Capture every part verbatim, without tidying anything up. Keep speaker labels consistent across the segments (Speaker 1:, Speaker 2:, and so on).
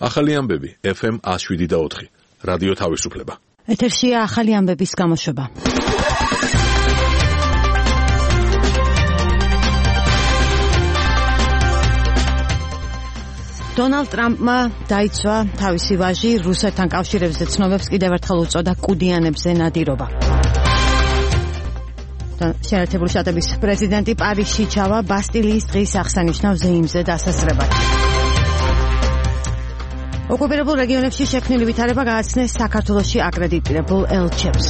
Speaker 1: ახალი ამბები ეფ ემ one oh seven point four რადიო თავისუფლება.
Speaker 2: ეთერშია ახალი ამბების გამოშვება. დონალდ ტრამპმა დაიცვა თავისი ვაჟი, რუსეთთან კავშირებზე ცნობებს კიდევ ერთხელ უწოდა კუდიანებზე ნადირობა. შეერთებული შტატების პრეზიდენტი პარიზში ჩავა ბასტილიის დღის აღსანიშნავ ზეიმზე დასასრებად. ოკუპირებულ რეგიონებში შექმნილი ვითარება გააცნეს საქართველოში აკრედიტირებულ ელჩებს.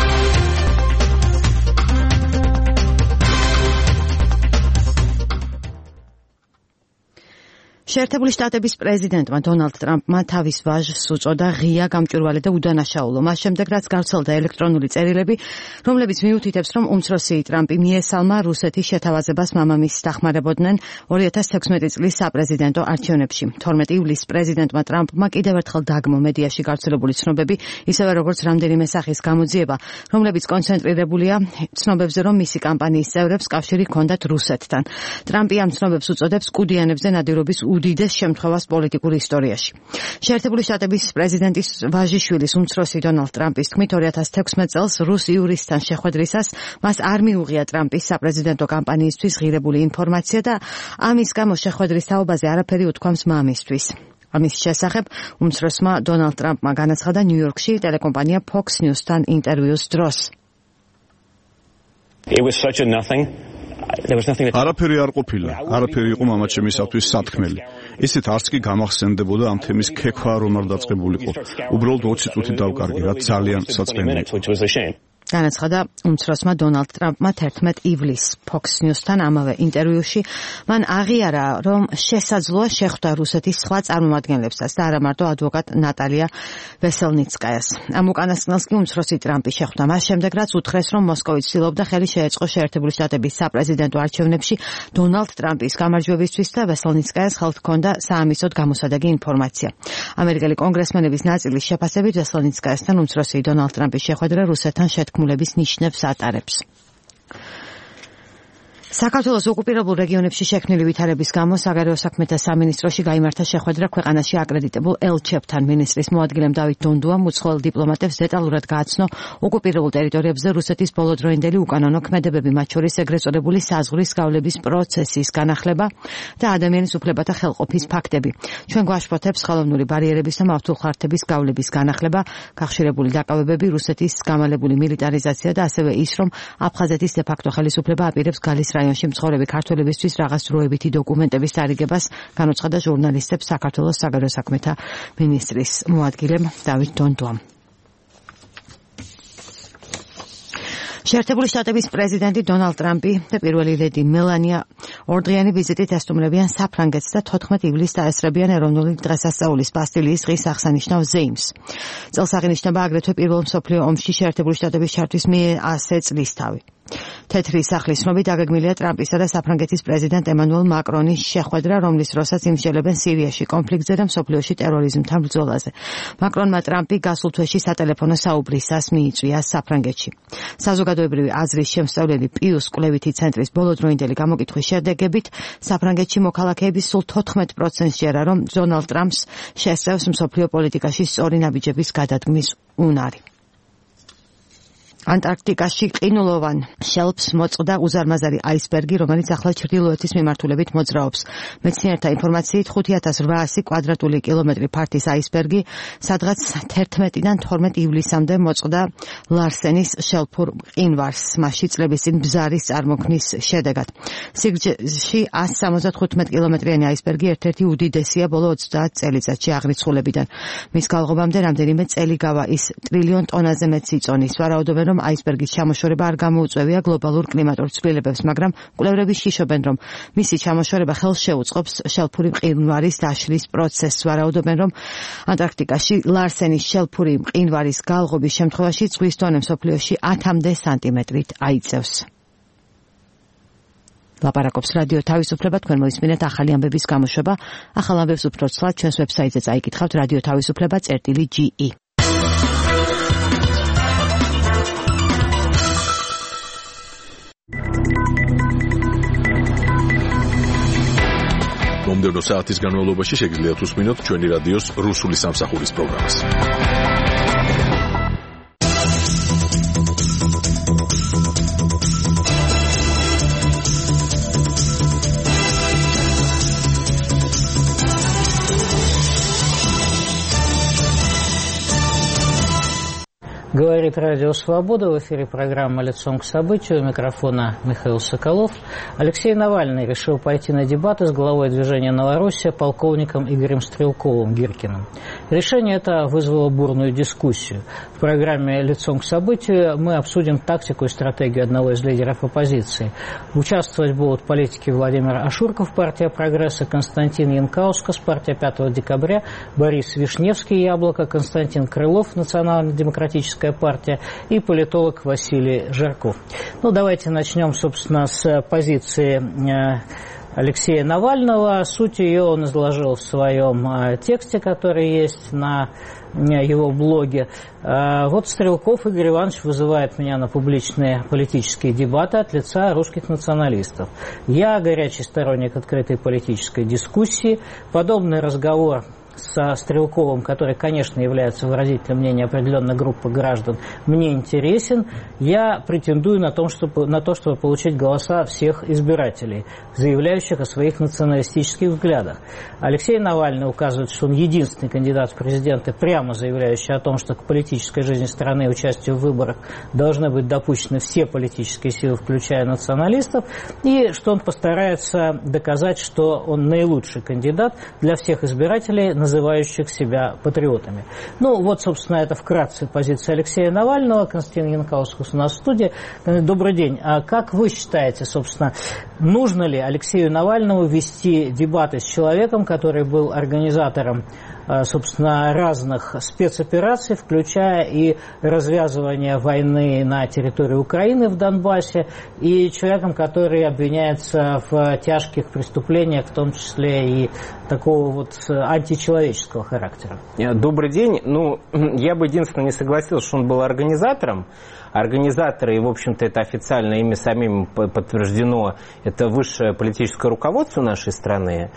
Speaker 2: შეერთებული შტატების პრეზიდენტმა დონალდ ტრამპმა თავის ვაჟს უწოდა ღია, გამჭვირვალე და უდანაშაულო. მას შემდეგ, რაც გავრცელდა ელექტრონული წერილები, რომლებიც მიუთითებს, რომ უმცროსი ტრამპი მიესალმა რუსეთის შეთავაზებას მამამისს დახმარებოდნენ ორი ათას თექვსმეტი წლის საპრეზიდენტო არჩევნებში. თორმეტი ივლისს პრეზიდენტმა ტრამპმა კიდევ ერთხელ დაგმო მედიაში გავრცელებული ცნობები, ისევე როგორც რამდენიმე სახის გამოძიება, რომლებიც კონცენტრირებულია ცნობებზე, რომ მისი კამპანიის წევრებს კავშირი ჰქონდათ რუსეთთან. ტრამპი ამ ცნობებს უწოდებს კუდიანებზე ნადირობის უდიდეს შემთხვევას პოლიტიკურ ისტორიაში. შეერთებული შტატების პრეზიდენტის ვაჟიშვილის უმცროსი დონალდ ტრამპის თქმით, ორი ათას თექვსმეტ წელს რუს იურისტთან შეხვედრისას მას არ მიუღია ტრამპის საპრეზიდენტო კამპანიისთვის ღირებული ინფორმაცია და ამის გამო შეხვედრის თაობაზე არაფერი უთქვამს მამისთვის. ამის შესახებ უმცროსმა დონალდ ტრამპმა განაცხადა ნიუ-იორკში ტელეკომპანია Fox News-თან ინტერვიუს დროს.
Speaker 3: It was such a nothing.
Speaker 4: არაფერი არ ყოფილა, არაფერი იყო მამაჩემისათვის სათქმელი. ისეთ არც კი გამახსენდებოდა ამ თემის ქექვა რომ არ დაწყებულიყო. უბრალოდ ოცი წუთი დავკარგი, რაც ძალიან საწყენია. განაცხადა უმცროსმა დონალდ ტრამპმა თერთმეტ ივლისს Fox News-თან ამავე ინტერვიუში. მან აღიარა, რომ შესაძლოა შეხვდა რუსეთის სხვა წარმომადგენლებსაც და არა მარტო ადვოკატ ნატალია ვესელნიცკაიას. ამ უკანასკნელს კი უმცროსი ტრამპი შეხვდა მას შემდეგ, რაც უთხრეს, რომ მოსკოვი ცდილობდა ხელი შეეწყო შეერთებული შტატების საპრეზიდენტო არჩევნებში დონალდ ტრამპის გამარჯვებისთვის და ვესელნიცკაიას ხელთ ჰქონდა საამისოდ გამოსადეგი ინფორმაცია. ამერიკელი კონგრესმენების ნაწილის შეფასებით ვესელნიცკაიასთან უმცროსი დონალდ ტრამპის შეხვედრა რუსეთთან შეთქმულების ნიშნებს ატარებს. საქართველოს ოკუპირებულ რეგიონებში შექმნილი ვითარების გამო საგარეო საქმეთა სამინისტროში გაიმართა შეხვედრა ქვეყანაში აკრედიტებულ ელჩებთან. მინისტრის მოადგილემ დავით დონდუამ უცხოელ დიპლომატებს დეტალურად გააცნო ოკუპირებულ ტერიტორიებზე რუსეთის ბოლოდროინდელი უკანონო ქმედებები, მათ შორის ეგრეთ წოდებული საზღვრის გავლების პროცესის განახლება და ადამიანის უფლებათა ხელყოფის ფაქტები. ჩვენ გვაშფოთებს ხელოვნური ბარიერების და მავთულხართების გავლების განახლება, გახშირებული დაკავებები, რუსეთის გამალებული მილიტარიზაცია და ასევე ის, რომ აფხაზეთის დე-ფაქტო ხელისუფლება აპირებს გალის რაიონში მცხოვრები ქართველებისთვის რაღაც დროებითი დოკუმენტების დარიგებას, განუცხადა ჟურნალისტებს საქართველოს საგარეო საქმეთა მინისტრის მოადგილემ დავით დონდუამ. შეერთებული შტატების პრეზიდენტი დონალდ ტრამპი და პირველი ლედი მელანია ორდღიანი ვიზიტით ესტუმრებიან საფრანგეთს და თოთხმეტ ივლისს დაესწრებიან ეროვნული დღესასწაულის ბასტილიის დღის აღსანიშნავ ზეიმს. წელს აღინიშნება აგრეთვე პირველ მსოფლიო ომში შეერთებული შტატების ჩართვის მეათე წლისთავი. თეთრი სახლის ცნობით დაგეგმილია ტრამპისა და საფრანგეთის პრეზიდენტ ემანუელ მაკრონის შეხვედრა, რომლის დროსაც იმსჯელებენ სირიაში კონფლიქტზე და მსოფლიოში ტერორიზმთან ბრძოლაზე. მაკრონმა ტრამპი გასულ თვეში სატელეფონო საუბრისას მიიწვია საფრანგეთში. საზოგადოებრივი აზრის შემსწავლელი პიუს კვლევითი ცენტრის ბოლოდროინდელი გამოკითხვის შედეგებით საფრანგეთში მოქალაქეების სულ თოთხმეტ პროცენტს ჯერა, რომ დონალდ ტრამპს შესწევს მსოფლიო პოლიტიკაში სწორი ნაბიჯების გადადგმის უნარი. ანტარქტიკაში ყინულოვან შელფს მოწყდა უზარმაზარი აისბერგი, რომელიც ახლა ჩრდილოეთის მიმართულებით მოძრაობს. მეცნიერთა ინფორმაციით ხუთი ათას რვაასი კვადრატული კილომეტრი ფართის აისბერგი, სადღაც თერთმეტიდან თორმეტ ივლისამდე მოწყდა ლარსენის შელფურ მყინვარს, მასში წლების წინ ბზარის წარმოქმნის შედეგად. სიგრძეში ას სამოცდახუთმეტ კილომეტრიანი აისბერგი ერთ-ერთი უდიდესია ბოლო ოცდაათ წელიწადში აღრიცხულებიდან. მის გავღობამდე რამდენიმე წელი გავა ის ტრილიონ ტონაზე მეტს იწონის. ვარაუდობენ, რომ აისბერგის ჩამოშორება არ გამოუწვევია გლობალურ კლიმატურ ცვლილებებს, მაგრამ კვლევრები შიშობენ, რომ მისი ჩამოშორება ხელს შეუწყობს შელფური მყინვარის დაშლის პროცესს. ვარაუდობენ, რომ ანტარქტიკაში ლარსენის შელფური მყინვარის გალღობის შემთხვევაში ზღვის დონე მსოფლიოში ათამდე სანტიმეტრით აიწევს. ლაპარაკობს რადიო თავისუფლება, თქვენ მოისმინეთ ახალი ამბების გამოშვება. ახალ ამბებს უფრო ცვლად ჩვენს ვებსაიტზე წაიკითხავთ რადიო თავისუფლება წერტილი ჯი ი.
Speaker 1: მომდევნო საათის განმავლობაში შეგიძლიათ უსმინოთ ჩვენი რადიოს რუსული სამსახურის პროგრამას.
Speaker 3: Говорит Радио Свобода, в эфире программа «Лицом к событию», у микрофона Михаил Соколов. Алексей Навальный решил пойти на дебаты с главой движения «Новороссия» полковником Игорем Стрелковым-Гиркиным. Решение это вызвало бурную дискуссию. В программе «Лицом к событию» мы обсудим тактику и стратегию одного из лидеров оппозиции. Участвовать будут политики Владимир Ашурков, партия «Прогресса», Константин Янкаускас, партия пятого декабря, Борис Вишневский, «Яблоко», Константин Крылов, Национально-демократическая партия, и политолог Василий Жарков. Ну, давайте начнем, собственно, с позиции Алексея Навального. Суть ее он изложил в своем тексте, который есть на его блоге. Вот Стрелков Игорь Иванович вызывает меня на публичные политические дебаты от лица русских националистов. Я горячий сторонник открытой политической дискуссии. Подобный разговор со Стрелковым, который, конечно, является выразителем мнения определенной группы граждан, мне интересен. Я претендую на, том, чтобы, на то, чтобы получить голоса всех избирателей, заявляющих о своих националистических взглядах. Алексей Навальный указывает, что он единственный кандидат в президенты, прямо заявляющий о том, что к политической жизни страны и участию в выборах должны быть допущены все политические силы, включая националистов, и что он постарается доказать, что он наилучший кандидат для всех избирателей, называющих себя патриотами. Ну, вот, собственно, это вкратце позиция Алексея Навального. Константин Янкаускас у нас в студии. Добрый день. А как вы считаете, собственно, нужно ли Алексею Навальному вести дебаты с человеком, который был организатором, собственно, разных спецопераций, включая и развязывание войны на территории Украины в Донбассе, и человеком, который обвиняется в тяжких преступлениях, в том числе и такого вот античеловеческого характера?
Speaker 5: Добрый день. Ну, я бы единственное не согласился, что он был организатором. Организаторы, и, в общем-то, это официально ими самим подтверждено, это высшее политическое руководство нашей страны.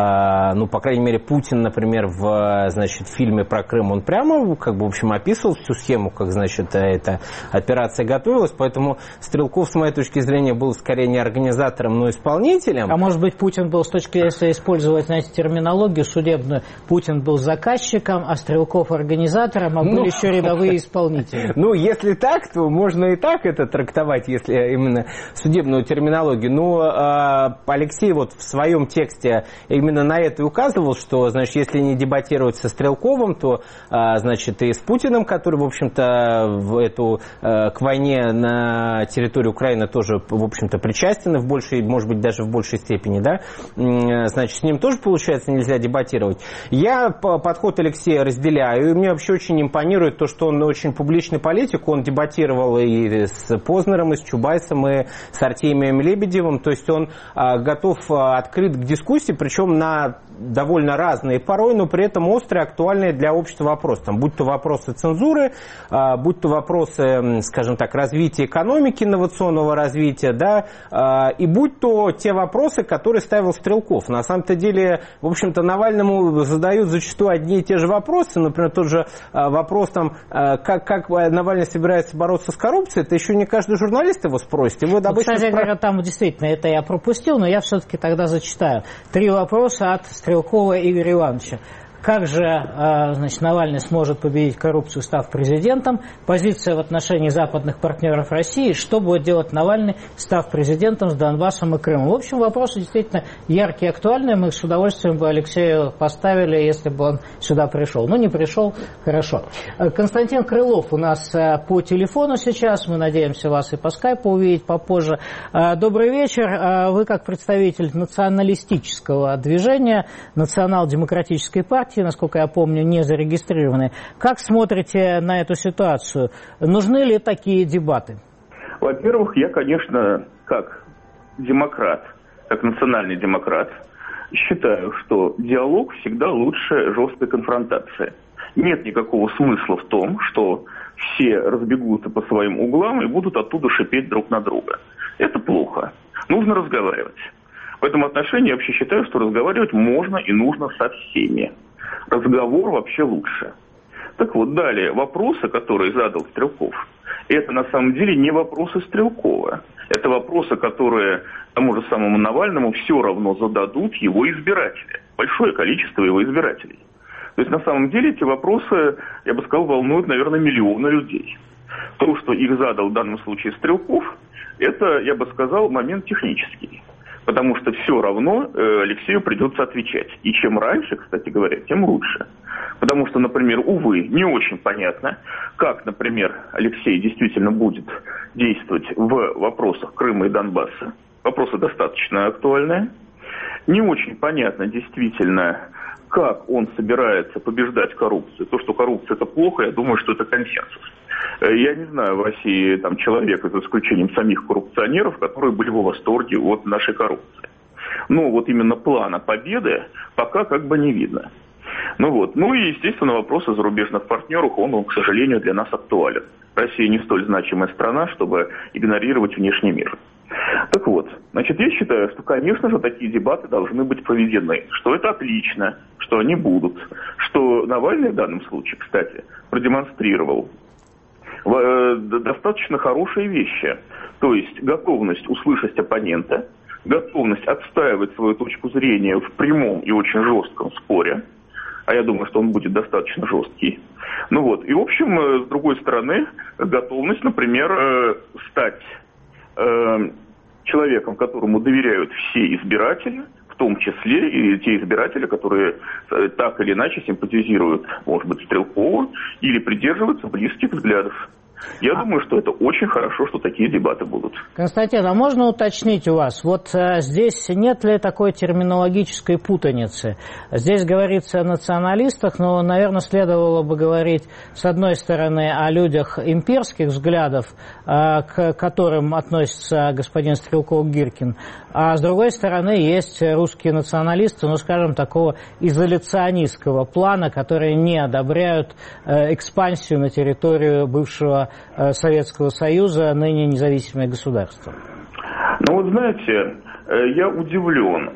Speaker 5: Ну, по крайней мере, Путин, например, в, значит, фильме про Крым, он прямо, как бы, в общем, описывал всю схему, как, значит, эта операция готовилась, поэтому Стрелков, с моей точки зрения, был скорее не организатором, но исполнителем.
Speaker 3: А может быть, Путин был, с точки, если использовать, знаете, терминологию судебную, Путин был заказчиком, а Стрелков организатором, а были ну, еще рядовые исполнители.
Speaker 5: Ну, если так, то можно и так это трактовать, если именно судебную терминологию. Но э, Алексей вот в своем тексте именно на это и указывал, что, значит, если не дебатировать со Стрелковым, то, э, значит, и с Путиным, который, в общем-то, в эту, э, к войне на территории Украины тоже, в общем-то, причастен, в большей, может быть, даже в большей степени, да, э, значит, с ним тоже, получается, нельзя дебатировать. Я подход Алексея разделяю, и мне вообще очень импонирует то, что он очень публичный политик, он дебатировал и с Познером, и с Чубайсом, и с Артемием Лебедевым. То есть он а, готов, а, открыт к дискуссии, причем на довольно разные порой, но при этом острые, актуальные для общества вопросы. Там, будь то вопросы цензуры, а, будь то вопросы, скажем так, развития экономики, инновационного развития, да, а, и будь то те вопросы, которые ставил Стрелков. На самом-то деле, в общем-то, Навальному задают зачастую одни и те же вопросы. Например, тот же а, вопрос, там, а, как, как Навальный собирается бороться с коррупцией, это еще не каждый журналист его спросит. Его
Speaker 3: ну, кстати спро... говоря, там действительно это я пропустил, но я все-таки тогда зачитаю. Три вопроса от Стрелкова Игоря Ивановича. Как же, значит, Навальный сможет победить коррупцию, став президентом? Позиция в отношении западных партнеров России. Что будет делать Навальный, став президентом с Донбассом и Крымом? В общем, вопросы действительно яркие и актуальные. Мы с удовольствием бы Алексею поставили, если бы он сюда пришел. Но не пришел, хорошо. Константин Крылов у нас по телефону сейчас. Мы надеемся вас и по скайпу увидеть попозже. Добрый вечер. Вы как представитель националистического движения, национал-демократической партии, насколько я помню, не зарегистрированы. Как смотрите на эту ситуацию? Нужны ли такие дебаты?
Speaker 6: Во-первых, я, конечно, как демократ, как национальный демократ, считаю, что диалог всегда лучше жесткой конфронтации. Нет никакого смысла в том, что все разбегутся по своим углам и будут оттуда шипеть друг на друга. Это плохо. Нужно разговаривать. В этом отношении я вообще считаю, что разговаривать можно и нужно со всеми. Разговор вообще лучше. Так вот, далее, вопросы, которые задал Стрелков, это на самом деле не вопросы Стрелкова. Это вопросы, которые тому же самому Навальному все равно зададут его избиратели. Большое количество его избирателей. То есть, на самом деле, эти вопросы, я бы сказал, волнуют, наверное, миллионы людей. То, что их задал в данном случае Стрелков, это, я бы сказал, момент технический. Потому что все равно э, Алексею придется отвечать. И чем раньше, кстати говоря, тем лучше. Потому что, например, увы, не очень понятно, как, например, Алексей действительно будет действовать в вопросах Крыма и Донбасса. Вопросы достаточно актуальные. Не очень понятно действительно, как он собирается побеждать коррупцию. То, что коррупция – это плохо, я думаю, что это консенсус. Я не знаю в России там, человека, за исключением самих коррупционеров, которые были в восторге от нашей коррупции. Но вот именно плана победы пока как бы не видно. Ну вот. Ну и, естественно, вопрос о зарубежных партнерах, он, он, к сожалению, для нас актуален. Россия не столь значимая страна, чтобы игнорировать внешний мир. Так вот, значит, я считаю, что, конечно же, такие дебаты должны быть проведены, что это отлично, что они будут, что Навальный в данном случае, кстати, продемонстрировал достаточно хорошие вещи, то есть готовность услышать оппонента, готовность отстаивать свою точку зрения в прямом и очень жестком споре, а я думаю, что он будет достаточно жесткий. Ну вот, и в общем, с другой стороны, готовность, например, стать человеком, которому доверяют все избиратели, в том числе и те избиратели, которые так или иначе симпатизируют, может быть, Стрелкову или придерживаются близких взглядов. Я а... думаю, что это очень хорошо, что такие дебаты будут.
Speaker 3: Константин, а можно уточнить у вас, вот э, здесь нет ли такой терминологической путаницы? Здесь говорится о националистах, но, наверное, следовало бы говорить, с одной стороны, о людях имперских взглядов, э, к которым относится господин Стрелков-Гиркин, а с другой стороны, есть русские националисты, ну, скажем, такого изоляционистского плана, которые не одобряют э, экспансию на территорию бывшего Советского Союза, ныне независимое государство.
Speaker 6: Ну вот знаете, я удивлен,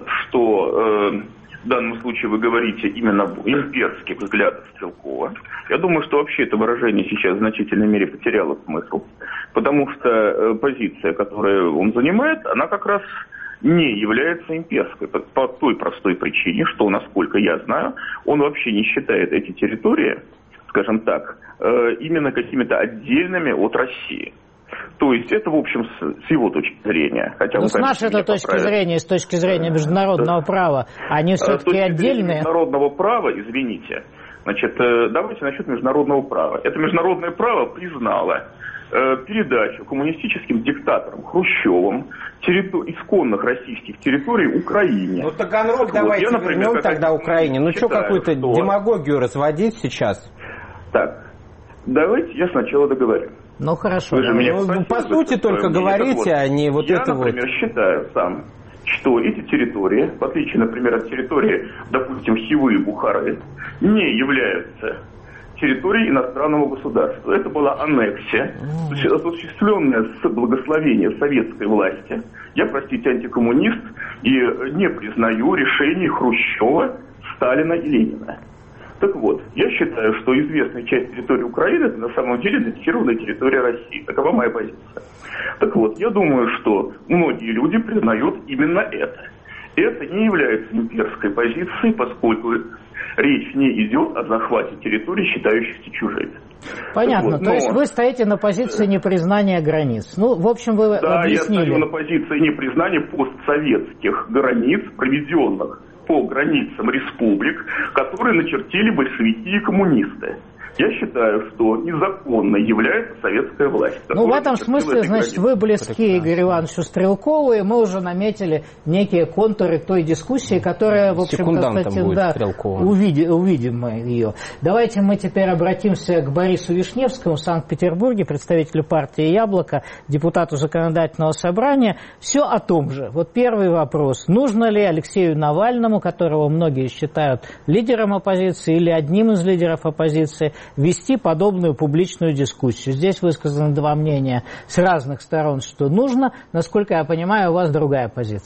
Speaker 6: что э, в данном случае вы говорите именно об имперских взглядах Стрелкова. Я думаю, что вообще это выражение сейчас в значительной мере потеряло смысл, потому что э, позиция, которую он занимает, она как раз не является имперской, по, по той простой причине, что, насколько я знаю, он вообще не считает эти территории, скажем так, именно какими-то отдельными от России. То есть это, в общем, с, с его точки зрения. Хотя
Speaker 3: ну, с нашей точки поправят. зрения, с точки зрения международного да. права, они все-таки отдельные.
Speaker 6: С международного права, извините, значит, давайте насчет международного права. Это международное право признало э, передачу коммунистическим диктаторам Хрущевым территор... исконных российских территорий Украине.
Speaker 5: Ну, Таганрог так давайте вот, я, например, вернем тогда Украине. Ну, что какую-то что... демагогию разводить сейчас?
Speaker 6: Так. Давайте я сначала договорю.
Speaker 3: Ну, хорошо.
Speaker 5: Вы же меня ну, по сути только говорите, вот, а не вот
Speaker 6: я,
Speaker 5: это вот.
Speaker 6: Я, например, считаю сам, что эти территории, в отличие, например, от территории, допустим, Хивы и Бухары, не являются территорией иностранного государства. Это была аннексия, осуществленная с благословения советской власти. Я, простите, антикоммунист и не признаю решений Хрущева, Сталина и Ленина. Так вот, я считаю, что известная часть территории Украины это на самом деле аннексированная территория России. Такова моя позиция. Так вот, я думаю, что многие люди признают именно это. Это не является имперской позицией, поскольку речь не идет о захвате территорий, считающихся чужими.
Speaker 3: Понятно. Вот, но... То есть вы стоите на позиции непризнания границ. Ну, в общем, вы
Speaker 6: да,
Speaker 3: объяснили.
Speaker 6: Да, я стою на позиции непризнания постсоветских границ, проведенных по границам республик, которые начертили большевики и коммунисты. Я считаю, что незаконно является советская власть.
Speaker 3: Ну, в этом смысле, значит, вы близки Игорю Ивановичу Стрелкову, и мы уже наметили некие контуры той дискуссии, которая, в общем, Константин, да, увидим, увидим мы ее. Давайте мы теперь обратимся к Борису Вишневскому в Санкт-Петербурге, представителю партии «Яблоко», депутату Законодательного собрания. Все о том же. Вот первый вопрос. Нужно ли Алексею Навальному, которого многие считают лидером оппозиции или одним из лидеров оппозиции, вести подобную публичную дискуссию? Здесь высказаны два мнения с разных сторон, что нужно. Насколько я понимаю, у вас другая позиция.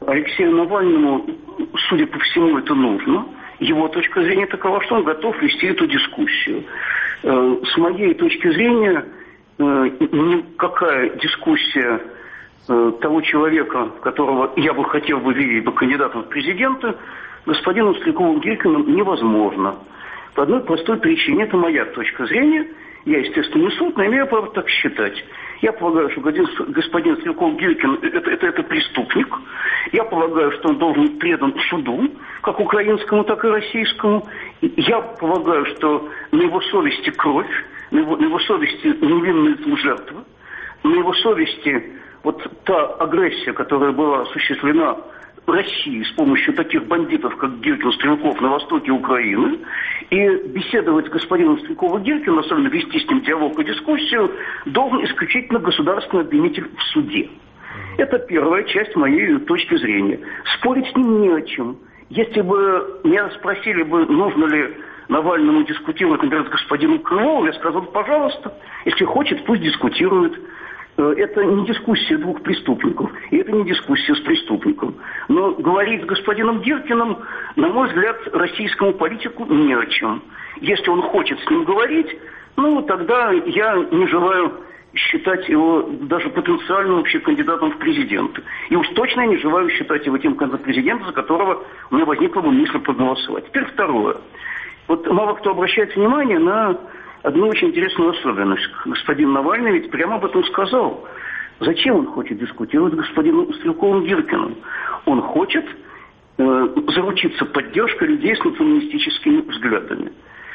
Speaker 7: Алексею Навальному, судя по всему, это нужно. Его точка зрения такова, что он готов вести эту дискуссию. С моей точки зрения, никакая дискуссия того человека, которого я бы хотел бы видеть бы кандидатом в президенты, господином Стрелковым-Гиркиным, невозможно. По одной простой причине. Это моя точка зрения. Я, естественно, не суд, но имею право так считать. Я полагаю, что господин Стрелков-Гиркин это, это, это преступник. Я полагаю, что он должен быть предан суду, как украинскому, так и российскому. Я полагаю, что на его совести кровь, на его, на его совести невинные жертвы, на его совести вот та агрессия, которая была осуществлена России с помощью таких бандитов, как Гиркин, Стрелков на востоке Украины, и беседовать с господином Стрелковым-Гиркиным, особенно вести с ним диалог и дискуссию, должен исключительно государственный обвинитель в суде. Это первая часть моей точки зрения. Спорить с ним не о чем. Если бы меня спросили бы, нужно ли Навальному дискутировать, например, с господином Крыловым, я сказал, пожалуйста, если хочет, пусть дискутирует. Это не дискуссия двух преступников, и это не дискуссия с преступником. Но говорить с господином Гиркиным, на мой взгляд, российскому политику не о чем. Если он хочет с ним говорить, ну, тогда я не желаю считать его даже потенциальным вообще кандидатом в президенты. И уж точно я не желаю считать его тем кандидатом в президенты, за которого у меня возникла бы мысль проголосовать. Теперь второе. Вот мало кто обращает внимание на одну очень интересную особенность. Господин Навальный ведь прямо об этом сказал. Зачем он хочет дискутировать с господином Стрелковым-Гиркиным? Он хочет э, заручиться поддержкой людей с националистическими взглядами.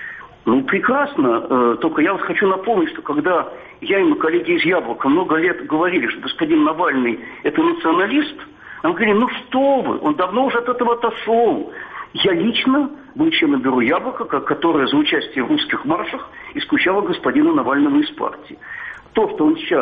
Speaker 7: Ну, прекрасно. Э, только я вот хочу напомнить, что когда я и мои коллеги из «Яблока» много лет говорили, что господин Навальный – это националист, нам говорили, ну что вы, он давно уже от этого отошел. Я лично был членом бюро «Яблоко», которое за участие в русских маршах исключало господина Навального из партии. То, что он сейчас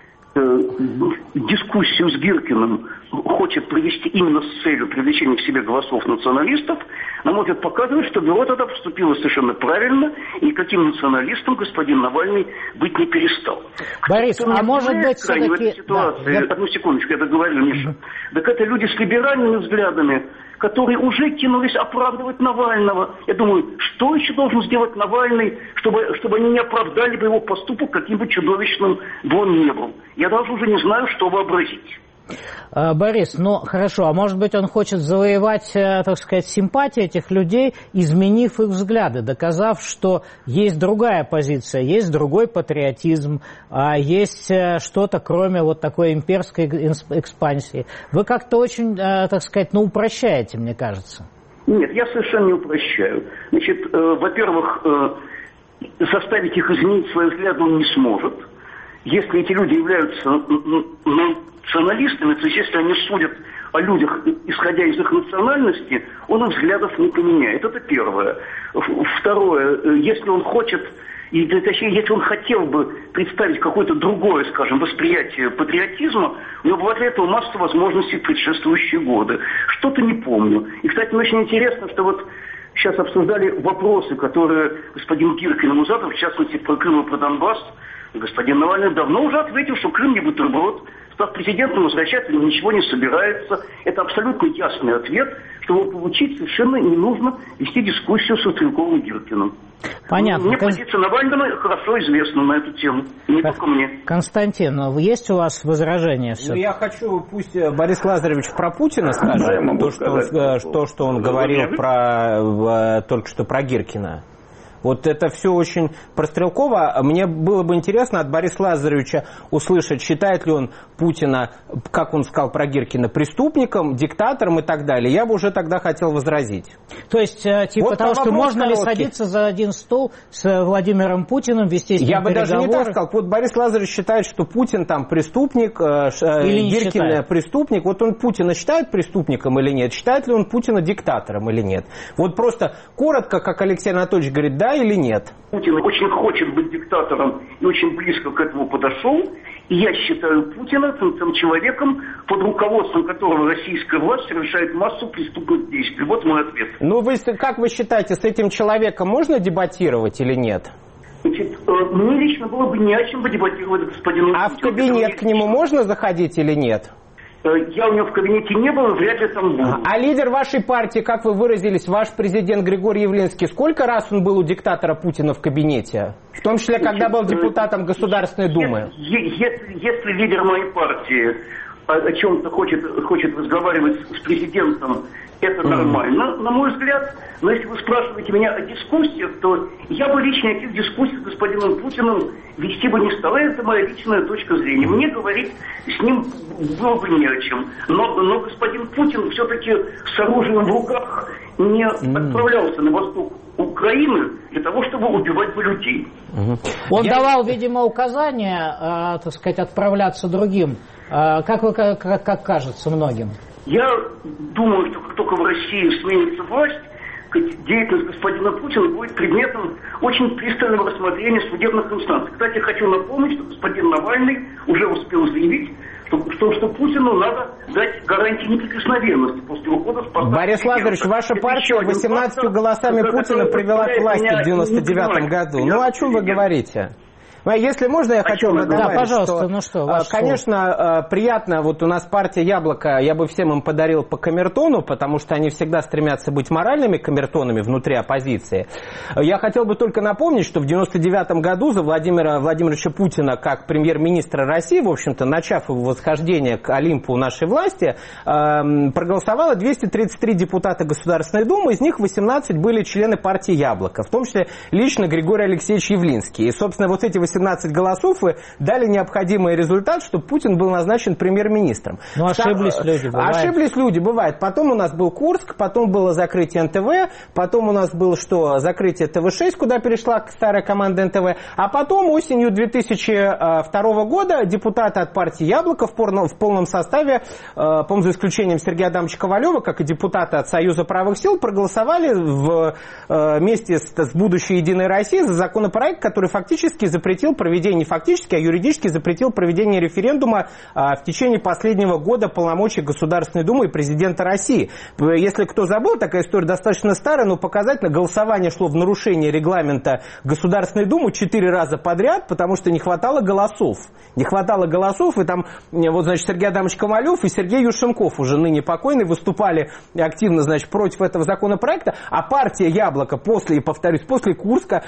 Speaker 7: э, дискуссию с Гиркиным хочет провести именно с целью привлечения к себе голосов националистов, на мой взгляд, показывает, что бюро тогда поступило совершенно правильно, и никаким националистом господин Навальный быть не перестал.
Speaker 3: Борис, а может быть
Speaker 7: все-таки... В этой ситуации, да, я... Одну секундочку, я договорю, Миша. Mm-hmm. Так это люди с либеральными взглядами, которые уже кинулись оправдывать Навального. Я думаю, что еще должен сделать Навальный, чтобы, чтобы они не оправдали бы его поступок, каким бы чудовищным бы он ни был. Я даже уже не знаю, что вообразить.
Speaker 3: Борис, ну хорошо, а может быть он хочет завоевать, так сказать, симпатии этих людей, изменив их взгляды, доказав, что есть другая позиция, есть другой патриотизм, есть что-то, кроме вот такой имперской экспансии. Вы как-то очень, так сказать, ну упрощаете, мне кажется.
Speaker 7: Нет, я совершенно не упрощаю. Значит, э, во-первых, э, заставить их изменить свои взгляды он не сможет. Если эти люди являются националистами, то есть если они судят о людях, исходя из их национальности, он их взглядов не поменяет. Это первое. Второе, если он хочет, и, точнее, если он хотел бы представить какое-то другое, скажем, восприятие патриотизма, у него была для этого масса возможностей в предшествующие годы. Что-то не помню. И, кстати, мне очень интересно, что вот сейчас обсуждали вопросы, которые господин Гиркин ему задал, в частности, про Крым и про Донбасс. Господин Навальный давно уже ответил, что Крым не бутерброд. Став президентом, возвращаться ничего не собирается. Это абсолютно ясный ответ, что его получить совершенно не нужно вести дискуссию с Стрелковым и Гиркиным.
Speaker 3: Понятно.
Speaker 7: Мне позиция Навального хорошо известна на эту тему. Не только мне.
Speaker 3: Константин, есть у вас возражения?
Speaker 5: Ну, я хочу, пусть Борис Лазаревич про Путина скажет, да, то, что, что, что он говорил про, только что про Гиркина. Вот это все очень про Стрелкова. Мне было бы интересно от Бориса Лазаревича услышать, считает ли он Путина, как он сказал про Гиркина, преступником, диктатором и так далее. Я бы уже тогда хотел возразить.
Speaker 3: То есть, типа вот того, что можно короткий. ли садиться за один стол с Владимиром Путиным, вести с ним
Speaker 5: Я бы
Speaker 3: переговоры?
Speaker 5: даже не так сказал. Вот Борис Лазаревич считает, что Путин там преступник, или Гиркин преступник. Вот он Путина считает преступником или нет? Считает ли он Путина диктатором или нет? Вот просто коротко, как Алексей Анатольевич говорит, да или нет?
Speaker 7: Путин очень хочет быть диктатором и очень близко к этому подошел. И я считаю Путина тем человеком, под руководством которого российская власть совершает массу преступных действий. Вот мой ответ.
Speaker 5: Ну, вы, как вы считаете, с этим человеком можно дебатировать или нет?
Speaker 7: Значит, мне лично было бы не о чем бы дебатировать с господином
Speaker 5: А
Speaker 7: Путиным.
Speaker 5: в кабинет к нему можно заходить или нет?
Speaker 7: Я у него в кабинете не был, вряд ли там был.
Speaker 5: А лидер вашей партии, как вы выразились, ваш президент Григорий Явлинский, сколько раз он был у диктатора Путина в кабинете? В том числе, когда был депутатом Государственной Думы?
Speaker 7: Если, если лидер моей партии о, о чем-то хочет, хочет разговаривать с президентом, это mm. нормально, на мой взгляд. Но если вы спрашиваете меня о дискуссиях, то я бы лично этих дискуссий с господином Путиным вести бы не стал. Это моя личная точка зрения. Мне говорить с ним было бы не о чем. Но, но господин Путин все-таки с оружием в руках не mm. отправлялся на восток Украины для того, чтобы убивать бы людей.
Speaker 3: Mm-hmm. Он я... давал, видимо, указания, э, так сказать, отправляться другим. Э, как, вы, как, как кажется многим?
Speaker 7: Я думаю, что как только в России сменится власть, деятельность господина Путина будет предметом очень пристального рассмотрения судебных инстанций. Кстати, хочу напомнить, что господин Навальный уже успел заявить, что, что, что Путину надо дать гарантии неприкосновенности после ухода в поставку.
Speaker 5: Борис Лазаревич, ваша партия восемнадцатью голосами Путина привела к власти в девяносто девятом году. Ну о чем вы говорите? Если можно, я хочу добавить,
Speaker 3: да, пожалуйста,
Speaker 5: что,
Speaker 3: ну что,
Speaker 5: конечно, приятно, вот у нас партия «Яблоко», я бы всем им подарил по камертону, потому что они всегда стремятся быть моральными камертонами внутри оппозиции. Я хотел бы только напомнить, что в девяносто девятом году за Владимира Владимировича Путина как премьер-министра России, в общем-то, начав его восхождение к Олимпу нашей власти, проголосовало двести тридцать три депутата Государственной Думы, из них восемнадцать были члены партии «Яблоко», в том числе лично Григорий Алексеевич Явлинский. И, собственно, вот эти восемнадцать голосов и дали необходимый результат, чтобы Путин был назначен премьер-министром.
Speaker 3: Ну, ошиблись люди, бывает.
Speaker 5: Ошиблись люди, бывает. Потом у нас был Курск, потом было закрытие эн тэ вэ, потом у нас было что? Закрытие тэ вэ шесть, куда перешла старая команда эн тэ вэ, а потом осенью две тысячи второго года депутаты от партии «Яблоко» в полном, в полном составе, по-моему, за исключением Сергея Адамовича Ковалева, как и депутаты от Союза правых сил, проголосовали в, вместе с, с будущей «Единой Россией» за законопроект, который фактически запретил проведение, не фактически, а юридически запретил проведение референдума а, в течение последнего года полномочий Государственной Думы и президента России. Если кто забыл, такая история достаточно старая, но показательно, голосование шло в нарушение регламента Государственной Думы четыре раза подряд, потому что не хватало голосов. Не хватало голосов, и там, вот, значит, Сергей Адамович Ковалев и Сергей Юшенков, уже ныне покойный, выступали активно, значит, против этого законопроекта, а партия «Яблоко» после, и повторюсь, после Курска,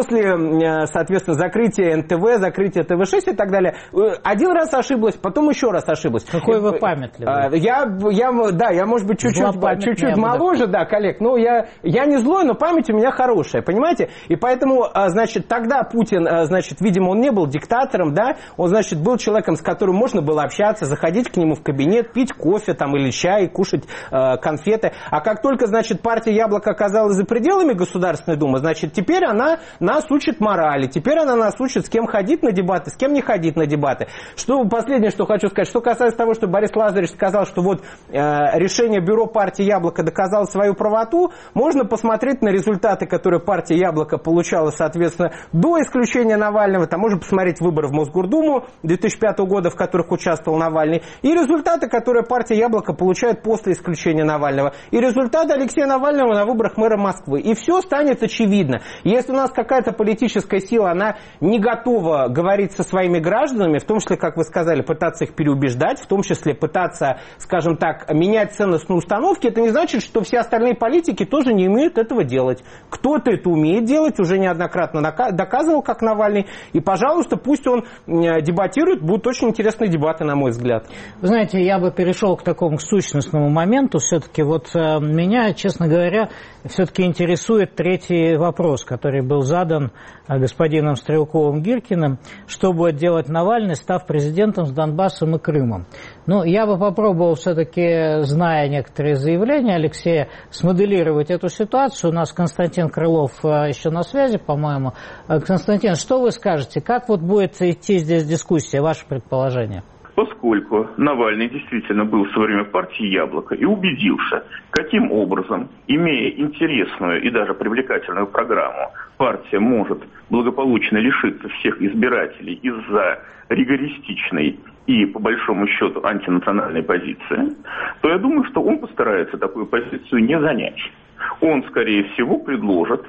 Speaker 5: после, соответственно, закрытия эн тэ вэ, закрытие тэ вэ шесть и так далее. Один раз ошиблась, потом еще раз ошиблась.
Speaker 3: Какой вы памятливый.
Speaker 5: Я, я, да, я, может быть, чуть-чуть, чуть-чуть моложе, да, коллег, но я, я не злой, но память у меня хорошая, понимаете? И поэтому, значит, тогда Путин, значит, видимо, он не был диктатором, да, он, значит, был человеком, с которым можно было общаться, заходить к нему в кабинет, пить кофе там или чай, кушать э, конфеты. А как только, значит, партия «Яблоко» оказалась за пределами Государственной Думы, значит, теперь она нас учит морали, теперь она нас учит, с кем ходить на дебаты, с кем не ходить на дебаты. Что, последнее, что хочу сказать, что касается того, что Борис Лазаревич сказал, что вот э, решение бюро партии «Яблоко» доказало свою правоту, можно посмотреть на результаты, которые партия «Яблоко» получала, соответственно, до исключения Навального, там можно посмотреть выборы в Мосгордуму две тысячи пятого года, в которых участвовал Навальный, и результаты, которые партия «Яблоко» получает после исключения Навального, и результаты Алексея Навального на выборах мэра Москвы. И все станет очевидно. Если у нас какая-то политическая сила, она не готова говорить со своими гражданами, в том числе, как вы сказали, пытаться их переубеждать, в том числе пытаться, скажем так, менять ценностные установки, это не значит, что все остальные политики тоже не умеют этого делать. Кто-то это умеет делать, уже неоднократно доказывал, как Навальный, и, пожалуйста, пусть он дебатирует, будут очень интересные дебаты, на мой взгляд.
Speaker 3: Вы знаете, я бы перешел к такому сущностному моменту, все-таки вот меня, честно говоря, все-таки интересует третий вопрос, который был задан господином Стрелковым-Гиркиным, что будет делать Навальный, став президентом с Донбассом и Крымом. Ну, я бы попробовал все-таки, зная некоторые заявления Алексея, смоделировать эту ситуацию. У нас Константин Крылов еще на связи, по-моему. Константин, что вы скажете? Как вот будет идти здесь дискуссия, ваше предположение?
Speaker 6: Поскольку Навальный действительно был в свое время в партии «Яблоко» и убедился, каким образом, имея интересную и даже привлекательную программу, партия может благополучно лишиться всех избирателей из-за ригористичной и, по большому счету, антинациональной позиции, то я думаю, что он постарается такую позицию не занять. Он, скорее всего, предложит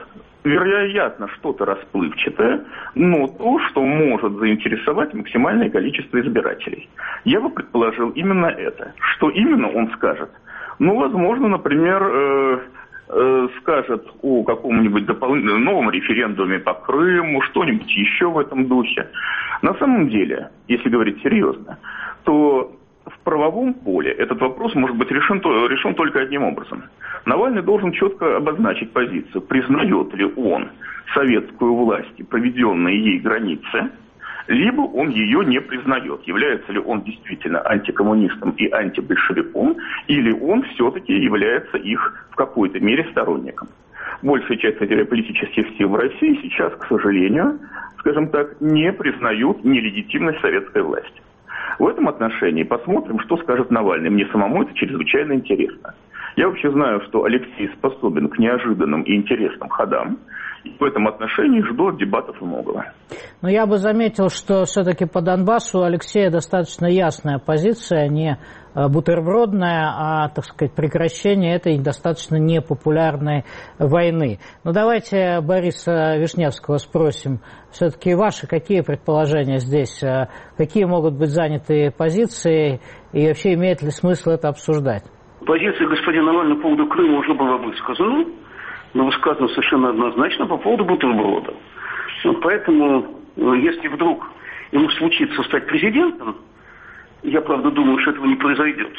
Speaker 6: вероятно, что-то расплывчатое, но то, что может заинтересовать максимальное количество избирателей. Я бы предположил именно это. Что именно он скажет? Ну, возможно, например, э, э, скажет о каком-нибудь дополнительном новом референдуме по Крыму, что-нибудь еще в этом духе. На самом деле, если говорить серьезно, то в правовом поле этот вопрос может быть решен, решен только одним образом. Навальный должен четко обозначить позицию, признает ли он советскую власть и проведенные ей границы, либо он ее не признает. Является ли он действительно антикоммунистом и антибольшевиком, или он все-таки является их в какой-то мере сторонником. Большая часть политических сил в России сейчас, к сожалению, скажем так, не признают нелегитимность советской власти. В этом отношении посмотрим, что скажет Навальный. Мне самому это чрезвычайно интересно. Я вообще знаю, что Алексей способен к неожиданным и интересным ходам. И в этом отношении жду от дебатов многого.
Speaker 3: Но я бы заметил, что все-таки по Донбассу у Алексея достаточно ясная позиция, не бутербродная, а, так сказать, прекращение этой достаточно непопулярной войны. Но давайте Бориса Вишневского спросим. Все-таки ваши какие предположения здесь? Какие могут быть заняты позиции? И вообще имеет ли смысл это обсуждать?
Speaker 7: Позиция господина Навального по поводу Крыма уже была высказана, но высказана совершенно однозначно по поводу бутерброда. Поэтому, если вдруг ему случится стать президентом, я, правда, думаю, что этого не произойдет,